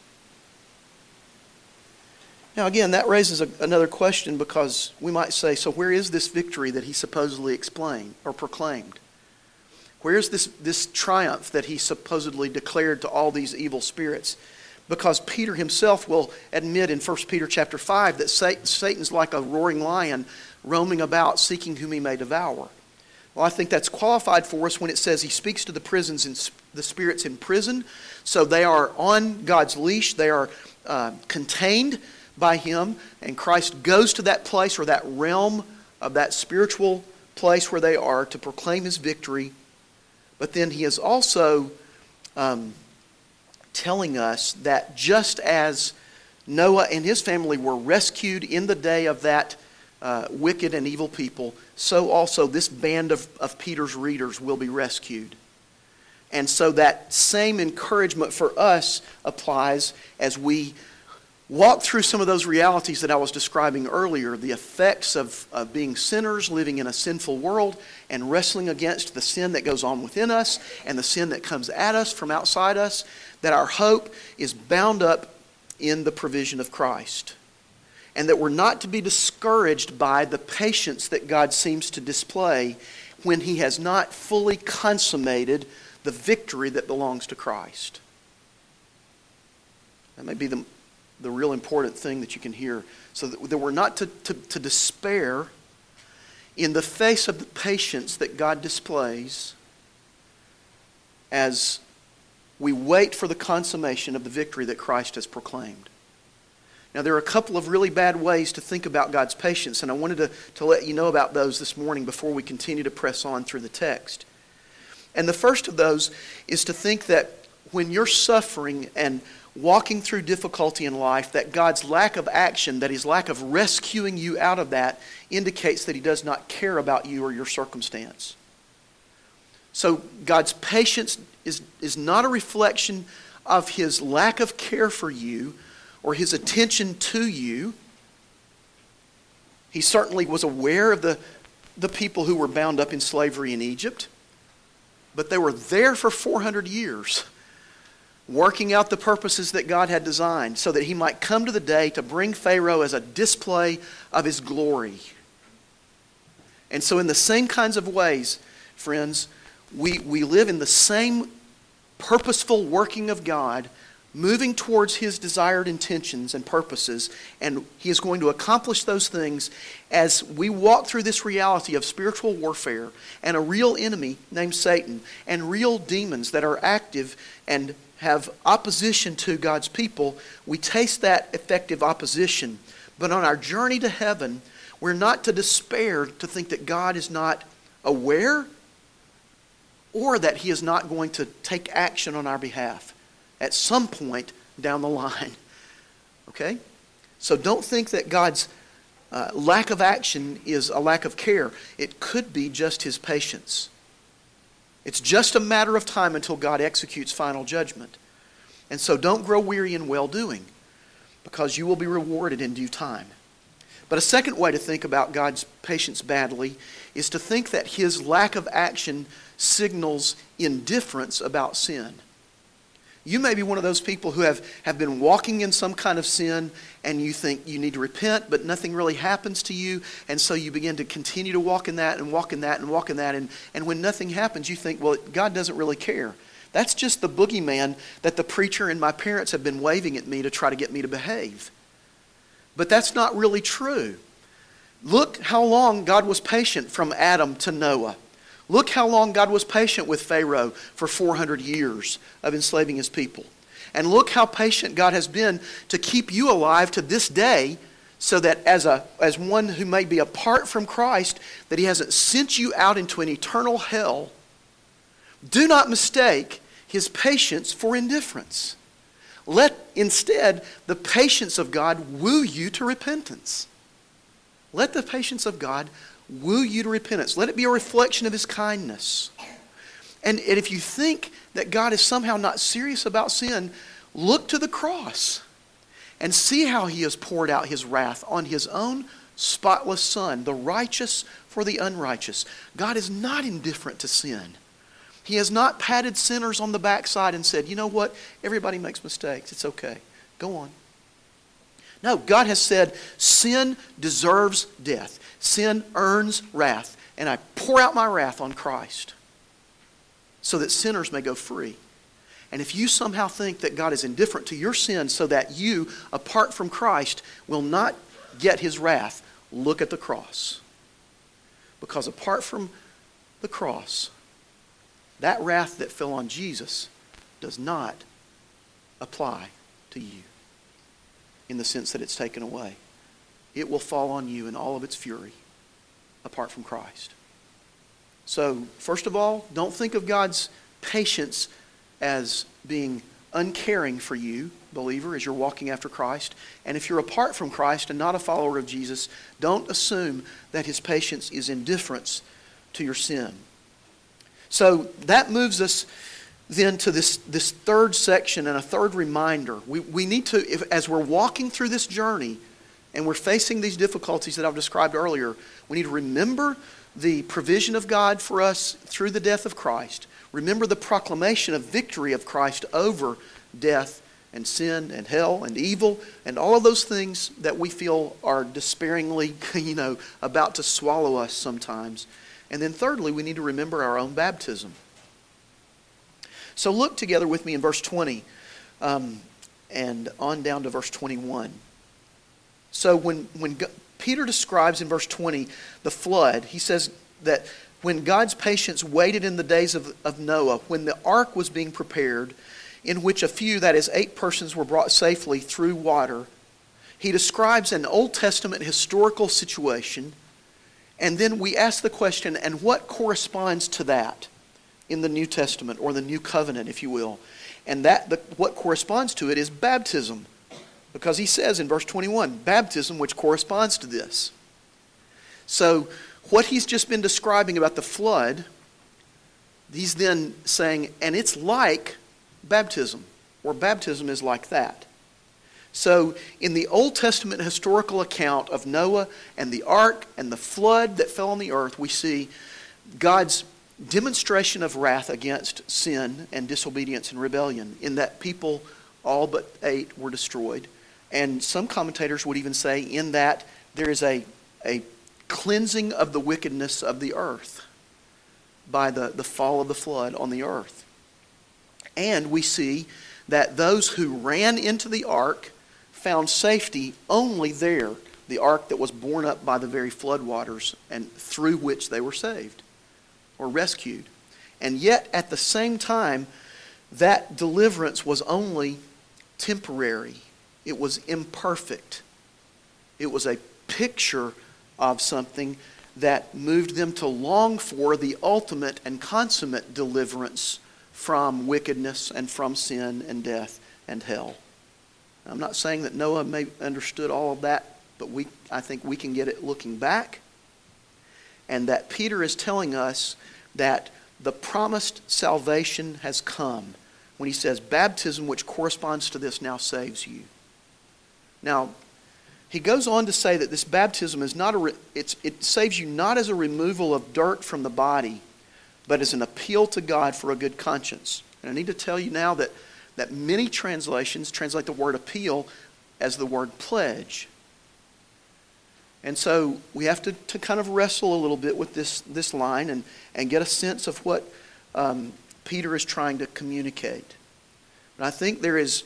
Now again, that raises a, another question, because we might say, so where is this victory that he supposedly explained or proclaimed? Where's this, this triumph that he supposedly declared to all these evil spirits? Because Peter himself will admit in First Peter chapter five that Satan's like a roaring lion roaming about seeking whom he may devour. Well, I think that's qualified for us when it says he speaks to the prisons and the spirits in prison. So they are on God's leash. They are uh, contained by him. And Christ goes to that place or that realm of that spiritual place where they are to proclaim his victory. But then he is also um, telling us that just as Noah and his family were rescued in the day of that uh, wicked and evil people, so also this band of, of Peter's readers will be rescued. And so that same encouragement for us applies as we walk through some of those realities that I was describing earlier, the effects of, of being sinners, living in a sinful world, and wrestling against the sin that goes on within us and the sin that comes at us from outside us, that our hope is bound up in the provision of Christ. And that we're not to be discouraged by the patience that God seems to display when He has not fully consummated the victory that belongs to Christ. That may be the, the real important thing that you can hear. So that, that we're not to, to, to despair in the face of the patience that God displays as we wait for the consummation of the victory that Christ has proclaimed. Now, there are a couple of really bad ways to think about God's patience, and I wanted to, to let you know about those this morning before we continue to press on through the text. And the first of those is to think that when you're suffering and walking through difficulty in life, that God's lack of action, that His lack of rescuing you out of that, indicates that He does not care about you or your circumstance. So God's patience is, is not a reflection of His lack of care for you or His attention to you. He certainly was aware of the, the people who were bound up in slavery in Egypt. But they were there for four hundred years, working out the purposes that God had designed so that He might come to the day to bring Pharaoh as a display of His glory. And so in the same kinds of ways, friends, we, we live in the same purposeful working of God, moving towards His desired intentions and purposes, and He is going to accomplish those things as we walk through this reality of spiritual warfare and a real enemy named Satan and real demons that are active and have opposition to God's people. We taste that effective opposition. But on our journey to heaven, we're not to despair to think that God is not aware or that He is not going to take action on our behalf at some point down the line. Okay? So don't think that God's uh, lack of action is a lack of care. It could be just His patience. It's just a matter of time until God executes final judgment. And so don't grow weary in well-doing, because you will be rewarded in due time. But a second way to think about God's patience badly is to think that His lack of action signals indifference about sin. You may be one of those people who have, have been walking in some kind of sin and you think you need to repent, but nothing really happens to you. And so you begin to continue to walk in that and walk in that and walk in that. And, and when nothing happens, you think, well, God doesn't really care. That's just the boogeyman that the preacher and my parents have been waving at me to try to get me to behave. But that's not really true. Look how long God was patient from Adam to Noah. Look how long God was patient with Pharaoh for four hundred years of enslaving his people. And look how patient God has been to keep you alive to this day, so that as a as one who may be apart from Christ, that He hasn't sent you out into an eternal hell. Do not mistake His patience for indifference. Let instead the patience of God woo you to repentance. Let the patience of God woo you to repentance. Let it be a reflection of His kindness. And, and if you think that God is somehow not serious about sin, look to the cross and see how He has poured out His wrath on His own spotless Son, the righteous for the unrighteous. God is not indifferent to sin. He has not patted sinners on the backside and said, you know what, everybody makes mistakes. It's okay. Go on. No, God has said sin deserves death. Sin earns wrath. And I pour out my wrath on Christ so that sinners may go free. And if you somehow think that God is indifferent to your sin so that you, apart from Christ, will not get His wrath, look at the cross. Because apart from the cross, that wrath that fell on Jesus does not apply to you in the sense that it's taken away. It will fall on you in all of its fury apart from Christ. So, first of all, don't think of God's patience as being uncaring for you, believer, as you're walking after Christ. And if you're apart from Christ and not a follower of Jesus, don't assume that His patience is indifference to your sin. So that moves us then to this, this third section and a third reminder. We, we need to, if, as we're walking through this journey and we're facing these difficulties that I've described earlier, we need to remember the provision of God for us through the death of Christ. Remember the proclamation of victory of Christ over death and sin and hell and evil and all of those things that we feel are despairingly, you know, about to swallow us sometimes. And then thirdly, we need to remember our own baptism. So look together with me in verse twenty um, and on down to verse twenty-one. So when, when God, Peter describes in verse twenty the flood, he says that when God's patience waited in the days of, of Noah, when the ark was being prepared, in which a few, that is eight persons, were brought safely through water, he describes an Old Testament historical situation, and then we ask the question, and what corresponds to that in the New Testament, or the New Covenant, if you will? And that the, what corresponds to it is baptism. Because he says in verse twenty-one, baptism which corresponds to this. So what he's just been describing about the flood, he's then saying, and it's like baptism, or baptism is like that. So in the Old Testament historical account of Noah and the ark and the flood that fell on the earth, we see God's demonstration of wrath against sin and disobedience and rebellion, in that people, all but eight, were destroyed. And some commentators would even say in that there is a, a cleansing of the wickedness of the earth by the, the fall of the flood on the earth. And we see that those who ran into the ark found safety only there, the ark that was borne up by the very floodwaters and through which they were saved or rescued. And yet at the same time, that deliverance was only temporary. It was imperfect. It was a picture of something that moved them to long for the ultimate and consummate deliverance from wickedness and from sin and death and hell. I'm not saying that Noah may have understood all of that, but we, I think we can get it looking back. And that Peter is telling us that the promised salvation has come when he says, baptism which corresponds to this now saves you. Now, he goes on to say that this baptism is not a, re- it's, it saves you not as a removal of dirt from the body, but as an appeal to God for a good conscience. And I need to tell you now that, that many translations translate the word appeal as the word pledge. And so we have to, to kind of wrestle a little bit with this, this line and, and get a sense of what um, Peter is trying to communicate. And I think there is,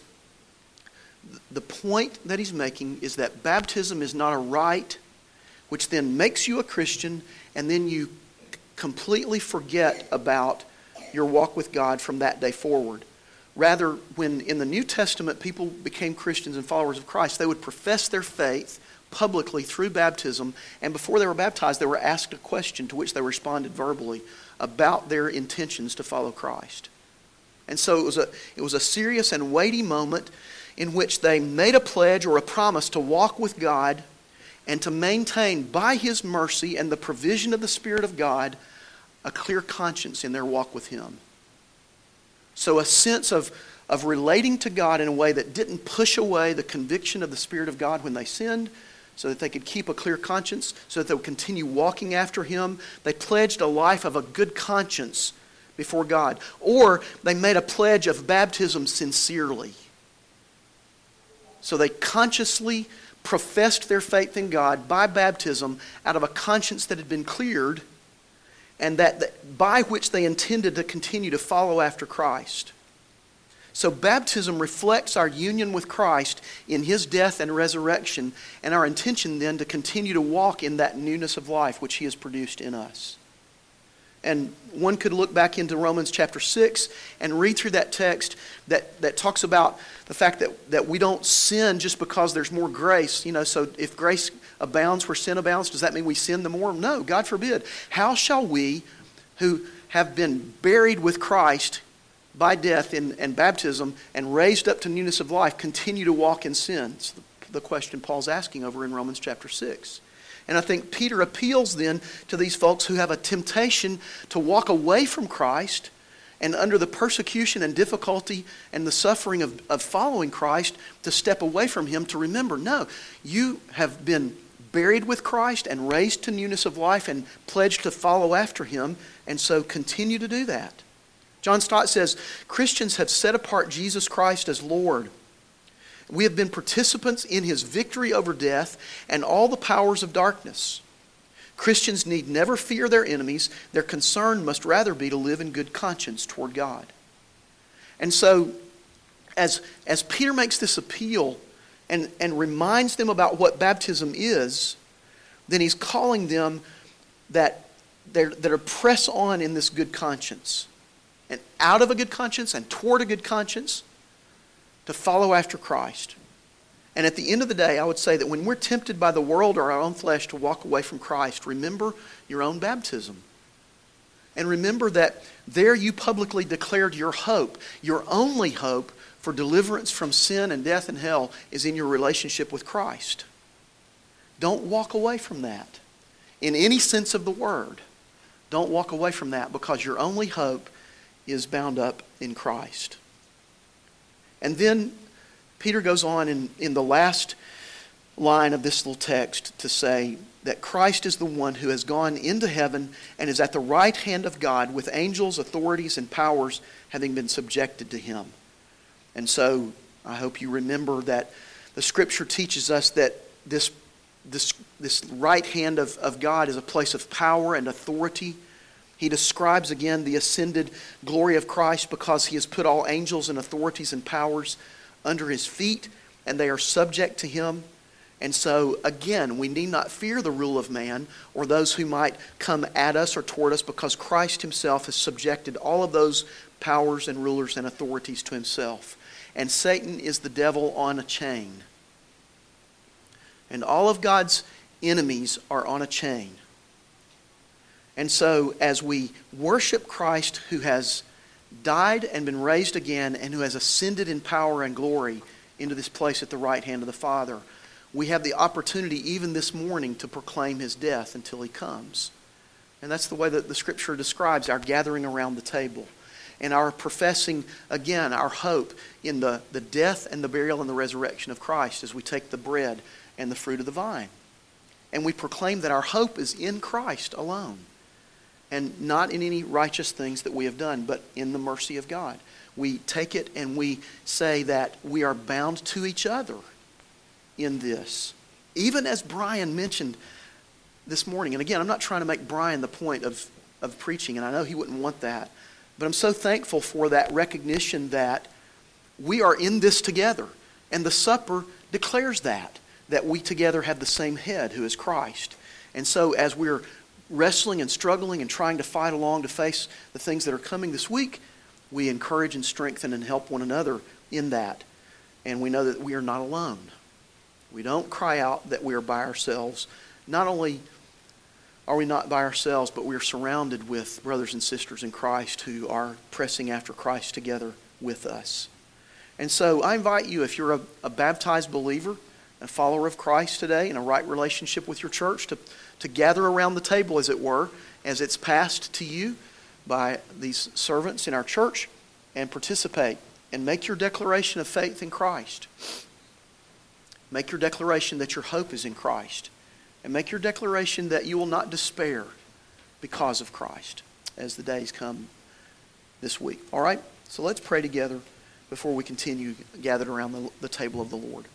the point that he's making is that baptism is not a rite which then makes you a Christian and then you completely forget about your walk with God from that day forward. Rather, when in the New Testament people became Christians and followers of Christ, they would profess their faith publicly through baptism, and before they were baptized, they were asked a question to which they responded verbally about their intentions to follow Christ. And so it was a it was a serious and weighty moment in which they made a pledge or a promise to walk with God and to maintain by His mercy and the provision of the Spirit of God a clear conscience in their walk with Him. So a sense of, of relating to God in a way that didn't push away the conviction of the Spirit of God when they sinned, so that they could keep a clear conscience, so that they would continue walking after Him. They pledged a life of a good conscience before God. Or they made a pledge of baptism sincerely. So they consciously professed their faith in God by baptism out of a conscience that had been cleared, and that, that by which they intended to continue to follow after Christ. So baptism reflects our union with Christ in His death and resurrection, and our intention then to continue to walk in that newness of life which He has produced in us. And one could look back into Romans chapter six and read through that text that, that talks about the fact that, that we don't sin just because there's more grace. You know, so if grace abounds where sin abounds, does that mean we sin the more? No, God forbid. How shall we, who have been buried with Christ by death in, and baptism and raised up to newness of life, continue to walk in sin? It's the, the question Paul's asking over in Romans chapter six. And I think Peter appeals then to these folks who have a temptation to walk away from Christ and under the persecution and difficulty and the suffering of, of following Christ, to step away from Him, to remember, no, you have been buried with Christ and raised to newness of life and pledged to follow after Him, and so continue to do that. John Stott says, Christians have set apart Jesus Christ as Lord. We have been participants in His victory over death and all the powers of darkness. Christians need never fear their enemies. Their concern must rather be to live in good conscience toward God. And so, as, as Peter makes this appeal and, and reminds them about what baptism is, then he's calling them that, that are press on in this good conscience. And out of a good conscience and toward a good conscience, to follow after Christ. And at the end of the day, I would say that when we're tempted by the world or our own flesh to walk away from Christ, remember your own baptism. And remember that there you publicly declared your hope. Your only hope for deliverance from sin and death and hell is in your relationship with Christ. Don't walk away from that. In any sense of the word, don't walk away from that, because your only hope is bound up in Christ. And then Peter goes on in, in the last line of this little text to say that Christ is the one who has gone into heaven and is at the right hand of God, with angels, authorities, and powers having been subjected to Him. And so I hope you remember that the Scripture teaches us that this, this, this right hand of, of God is a place of power and authority. He describes again the ascended glory of Christ because He has put all angels and authorities and powers under His feet, and they are subject to Him. And so, again, we need not fear the rule of man or those who might come at us or toward us, because Christ Himself has subjected all of those powers and rulers and authorities to Himself. And Satan is the devil on a chain. And all of God's enemies are on a chain. And so, as we worship Christ, who has died and been raised again, and who has ascended in power and glory into this place at the right hand of the Father, we have the opportunity even this morning to proclaim His death until He comes. And that's the way that the Scripture describes our gathering around the table and our professing, again, our hope in the, the death and the burial and the resurrection of Christ as we take the bread and the fruit of the vine. And we proclaim that our hope is in Christ alone, and not in any righteous things that we have done, but in the mercy of God. We take it and we say that we are bound to each other in this. Even as Brian mentioned this morning, and again, I'm not trying to make Brian the point of, of preaching, and I know he wouldn't want that, but I'm so thankful for that recognition that we are in this together. And the supper declares that, that we together have the same head, who is Christ. And so as we're wrestling and struggling and trying to fight along to face the things that are coming this week, we encourage and strengthen and help one another in that. And we know that we are not alone. We don't cry out that we are by ourselves. Not only are we not by ourselves, but we are surrounded with brothers and sisters in Christ who are pressing after Christ together with us. And so I invite you, if you're a, a baptized believer, a follower of Christ today, in a right relationship with your church, to to gather around the table, as it were, as it's passed to you by these servants in our church, and participate and make your declaration of faith in Christ. Make your declaration that your hope is in Christ, and make your declaration that you will not despair because of Christ as the days come this week. All right? So let's pray together before we continue gathered around the, the table of the Lord.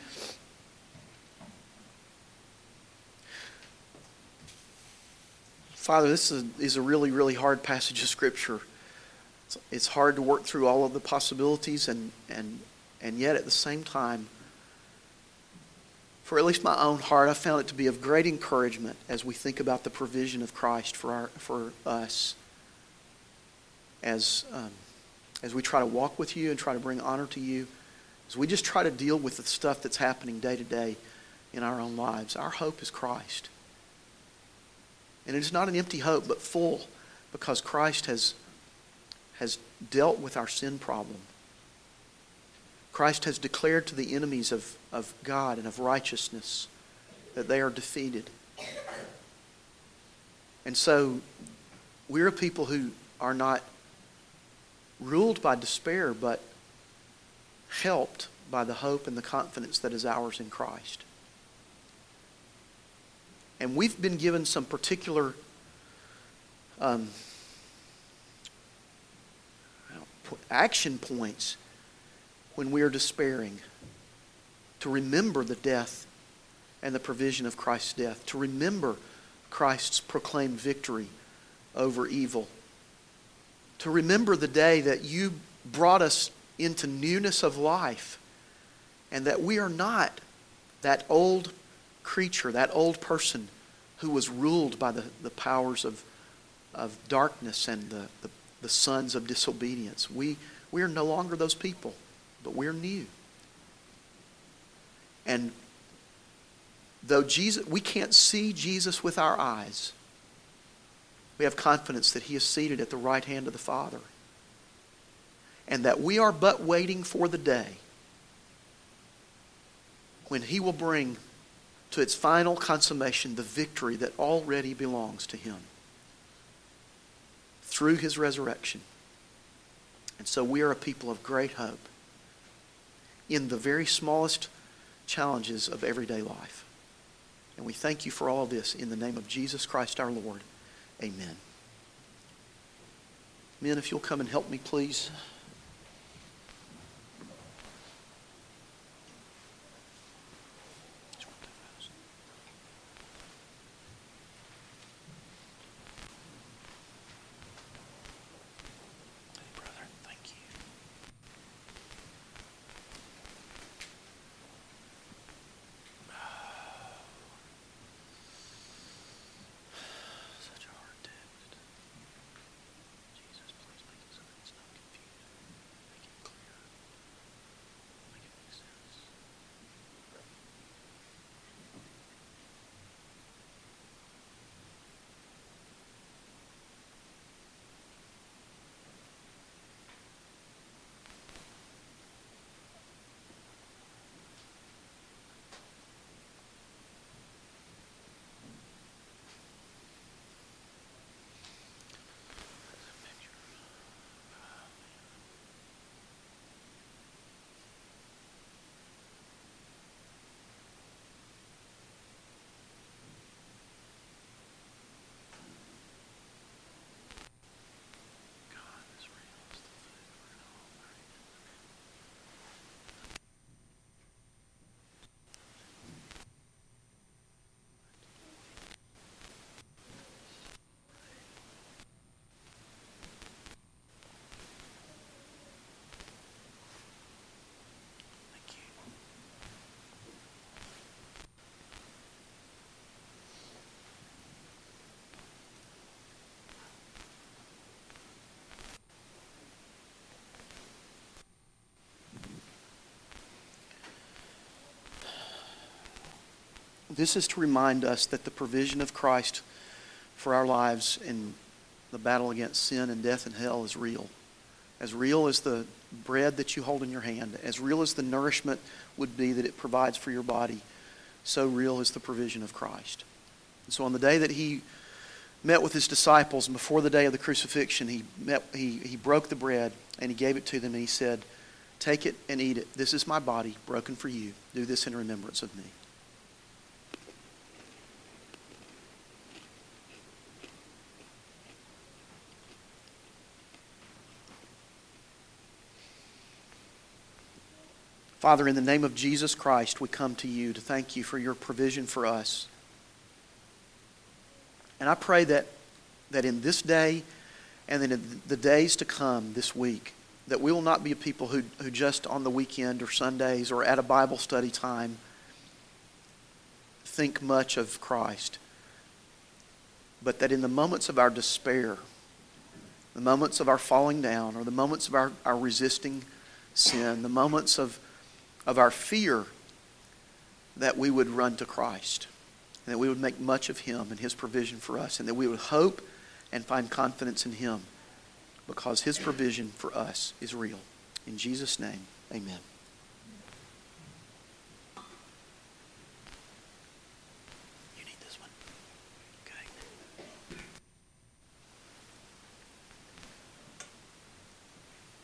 Father, this is a, is a really, really hard passage of Scripture. It's, it's hard to work through all of the possibilities, and, and, and yet at the same time, for at least my own heart, I found it to be of great encouragement as we think about the provision of Christ for our for us as, um, as we try to walk with you and try to bring honor to you, as we just try to deal with the stuff that's happening day to day in our own lives. Our hope is Christ. And it is not an empty hope, but full, because Christ has, has dealt with our sin problem. Christ has declared to the enemies of, of God and of righteousness that they are defeated. And so we're a people who are not ruled by despair, but helped by the hope and the confidence that is ours in Christ. And we've been given some particular um, action points when we are despairing, to remember the death and the provision of Christ's death, to remember Christ's proclaimed victory over evil, to remember the day that you brought us into newness of life, and that we are not that old creature, that old person who was ruled by the, the powers of, of darkness and the, the, the sons of disobedience. We, we are no longer those people, but we're new. And though Jesus, we can't see Jesus with our eyes, we have confidence that He is seated at the right hand of the Father, and that we are but waiting for the day when He will bring to its final consummation the victory that already belongs to Him through His resurrection. And so we are a people of great hope in the very smallest challenges of everyday life. And we thank You for all this in the name of Jesus Christ our Lord. Amen. Men, if you'll come and help me, please. This is to remind us that the provision of Christ for our lives in the battle against sin and death and hell is real. As real as the bread that you hold in your hand, as real as the nourishment would be that it provides for your body, so real is the provision of Christ. And so on the day that He met with His disciples, and before the day of the crucifixion, He met, he, he broke the bread and He gave it to them, and He said, "Take it and eat it. This is my body broken for you. Do this in remembrance of me." Father, in the name of Jesus Christ, we come to You to thank You for Your provision for us. And I pray that, that in this day and then in the days to come this week, that we will not be a people who, who just on the weekend or Sundays or at a Bible study time think much of Christ, but that in the moments of our despair, the moments of our falling down, or the moments of our, our resisting sin, the moments of of our fear, that we would run to Christ, and that we would make much of Him and His provision for us, and that we would hope and find confidence in Him because His provision for us is real. In Jesus' name, amen. You need this one? Okay.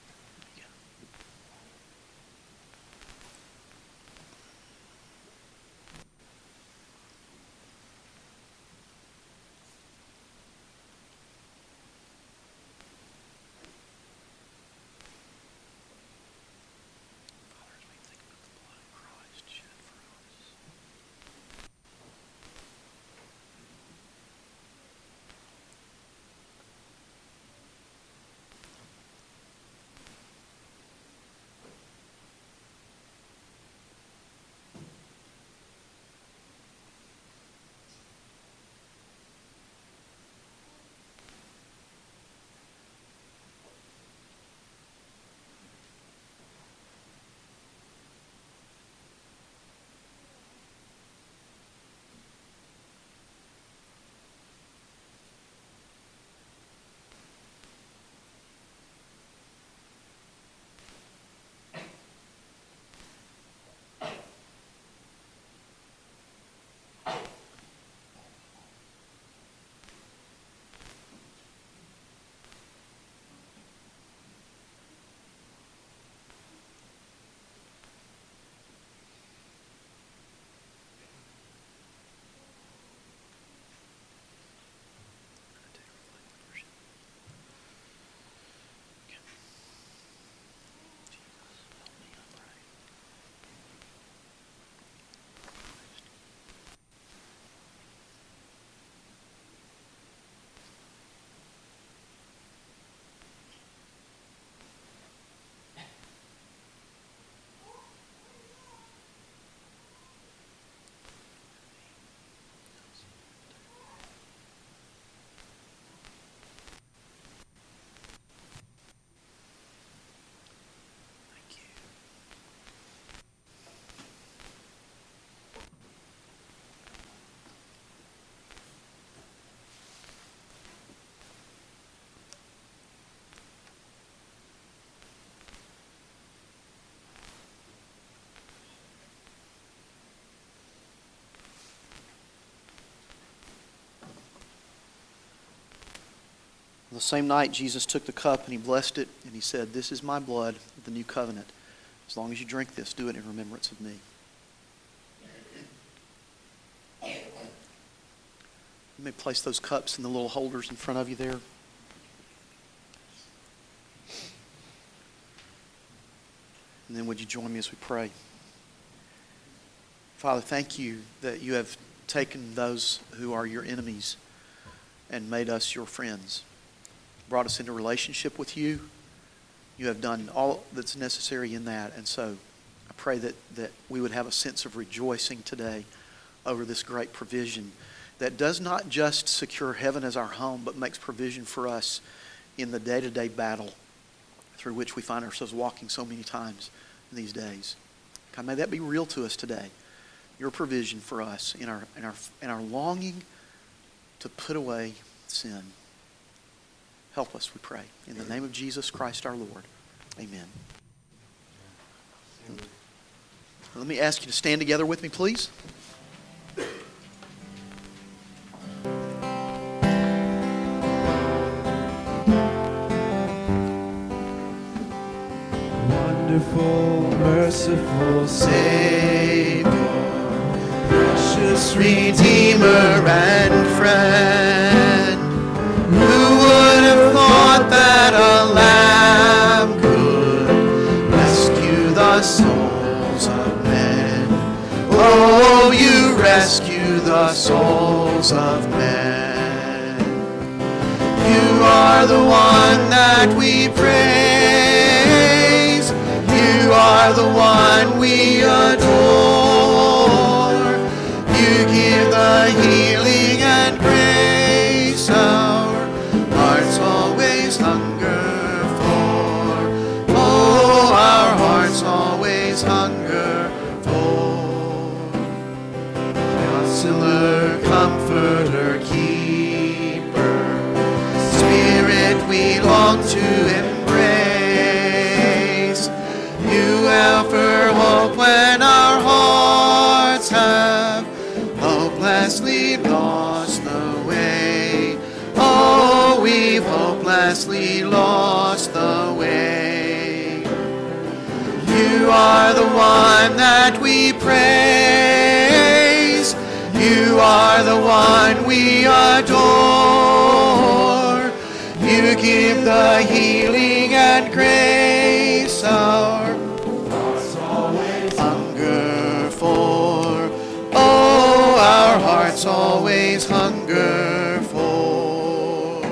On the same night, Jesus took the cup and he blessed it, and he said, "This is my blood of the new covenant. As long as you drink this, do it in remembrance of me." You may place those cups in the little holders in front of you there. And then would you join me as we pray? Father, thank you that you have taken those who are your enemies and made us your friends. Brought us into relationship with you. You have done all that's necessary in that. And so I pray that, that we would have a sense of rejoicing today over this great provision that does not just secure heaven as our home, but makes provision for us in the day-to-day battle through which we find ourselves walking so many times in these days. God, may that be real to us today. Your provision for us in our in our in our longing to put away sin. Help us, we pray. In the name of Jesus Christ our Lord. Amen. Let me ask you to stand together with me, please. Wonderful, merciful Savior, precious Redeemer and friend, who would have thought that a lamb could rescue the souls of men? Oh, you rescue the souls of men. You are the one that we praise. You are the one we adore. You give the healing and grace our hearts always hunger for. Oh, our hearts always hunger for. Counselor, Comforter, Keeper, Spirit we long to embrace. You offer hope when our hearts have hopelessly lost the way. Oh, we've hopelessly lost the way. You are the one that we praise. You are the one we adore. You give the healing and grace our hearts always hunger for. Oh, our hearts always hunger for.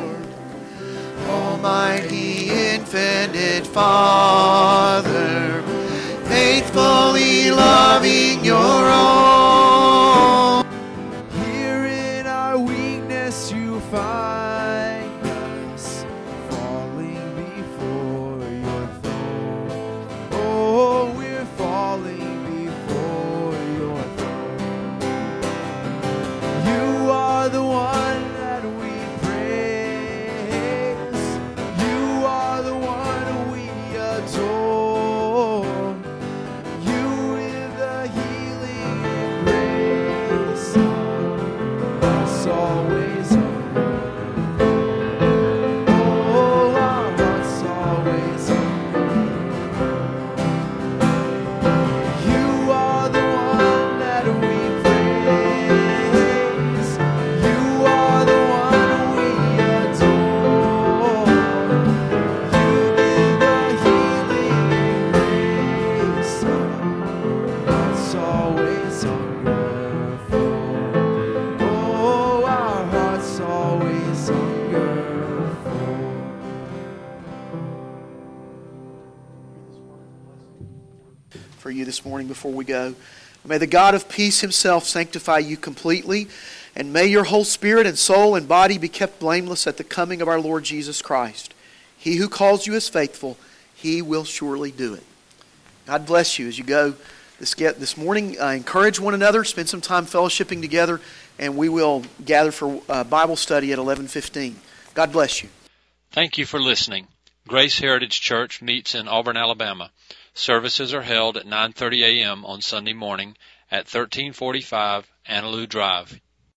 Almighty, infinite Father, faithfully loving your own. Here in our weakness you find us, falling before your throne. Oh, we're falling before your throne. You are the one that we praise. You are the one we adore. You with the healing and grace, us always hunger. Oh, our hearts always hunger. You are the one that we praise. You are the one we adore. You give the healing and grace, us always hunger for. Oh, our hearts always hunger for. For you this morning before we go. May the God of peace himself sanctify you completely, and may your whole spirit and soul and body be kept blameless at the coming of our Lord Jesus Christ. He who calls you is faithful. He will surely do it. God bless you as you go this, get, this morning. Uh, encourage one another. Spend some time fellowshipping together, and we will gather for uh, Bible study at eleven fifteen. God bless you. Thank you for listening. Grace Heritage Church meets in Auburn, Alabama. Services are held at nine thirty a.m. on Sunday morning at thirteen forty-five Annaloo Drive,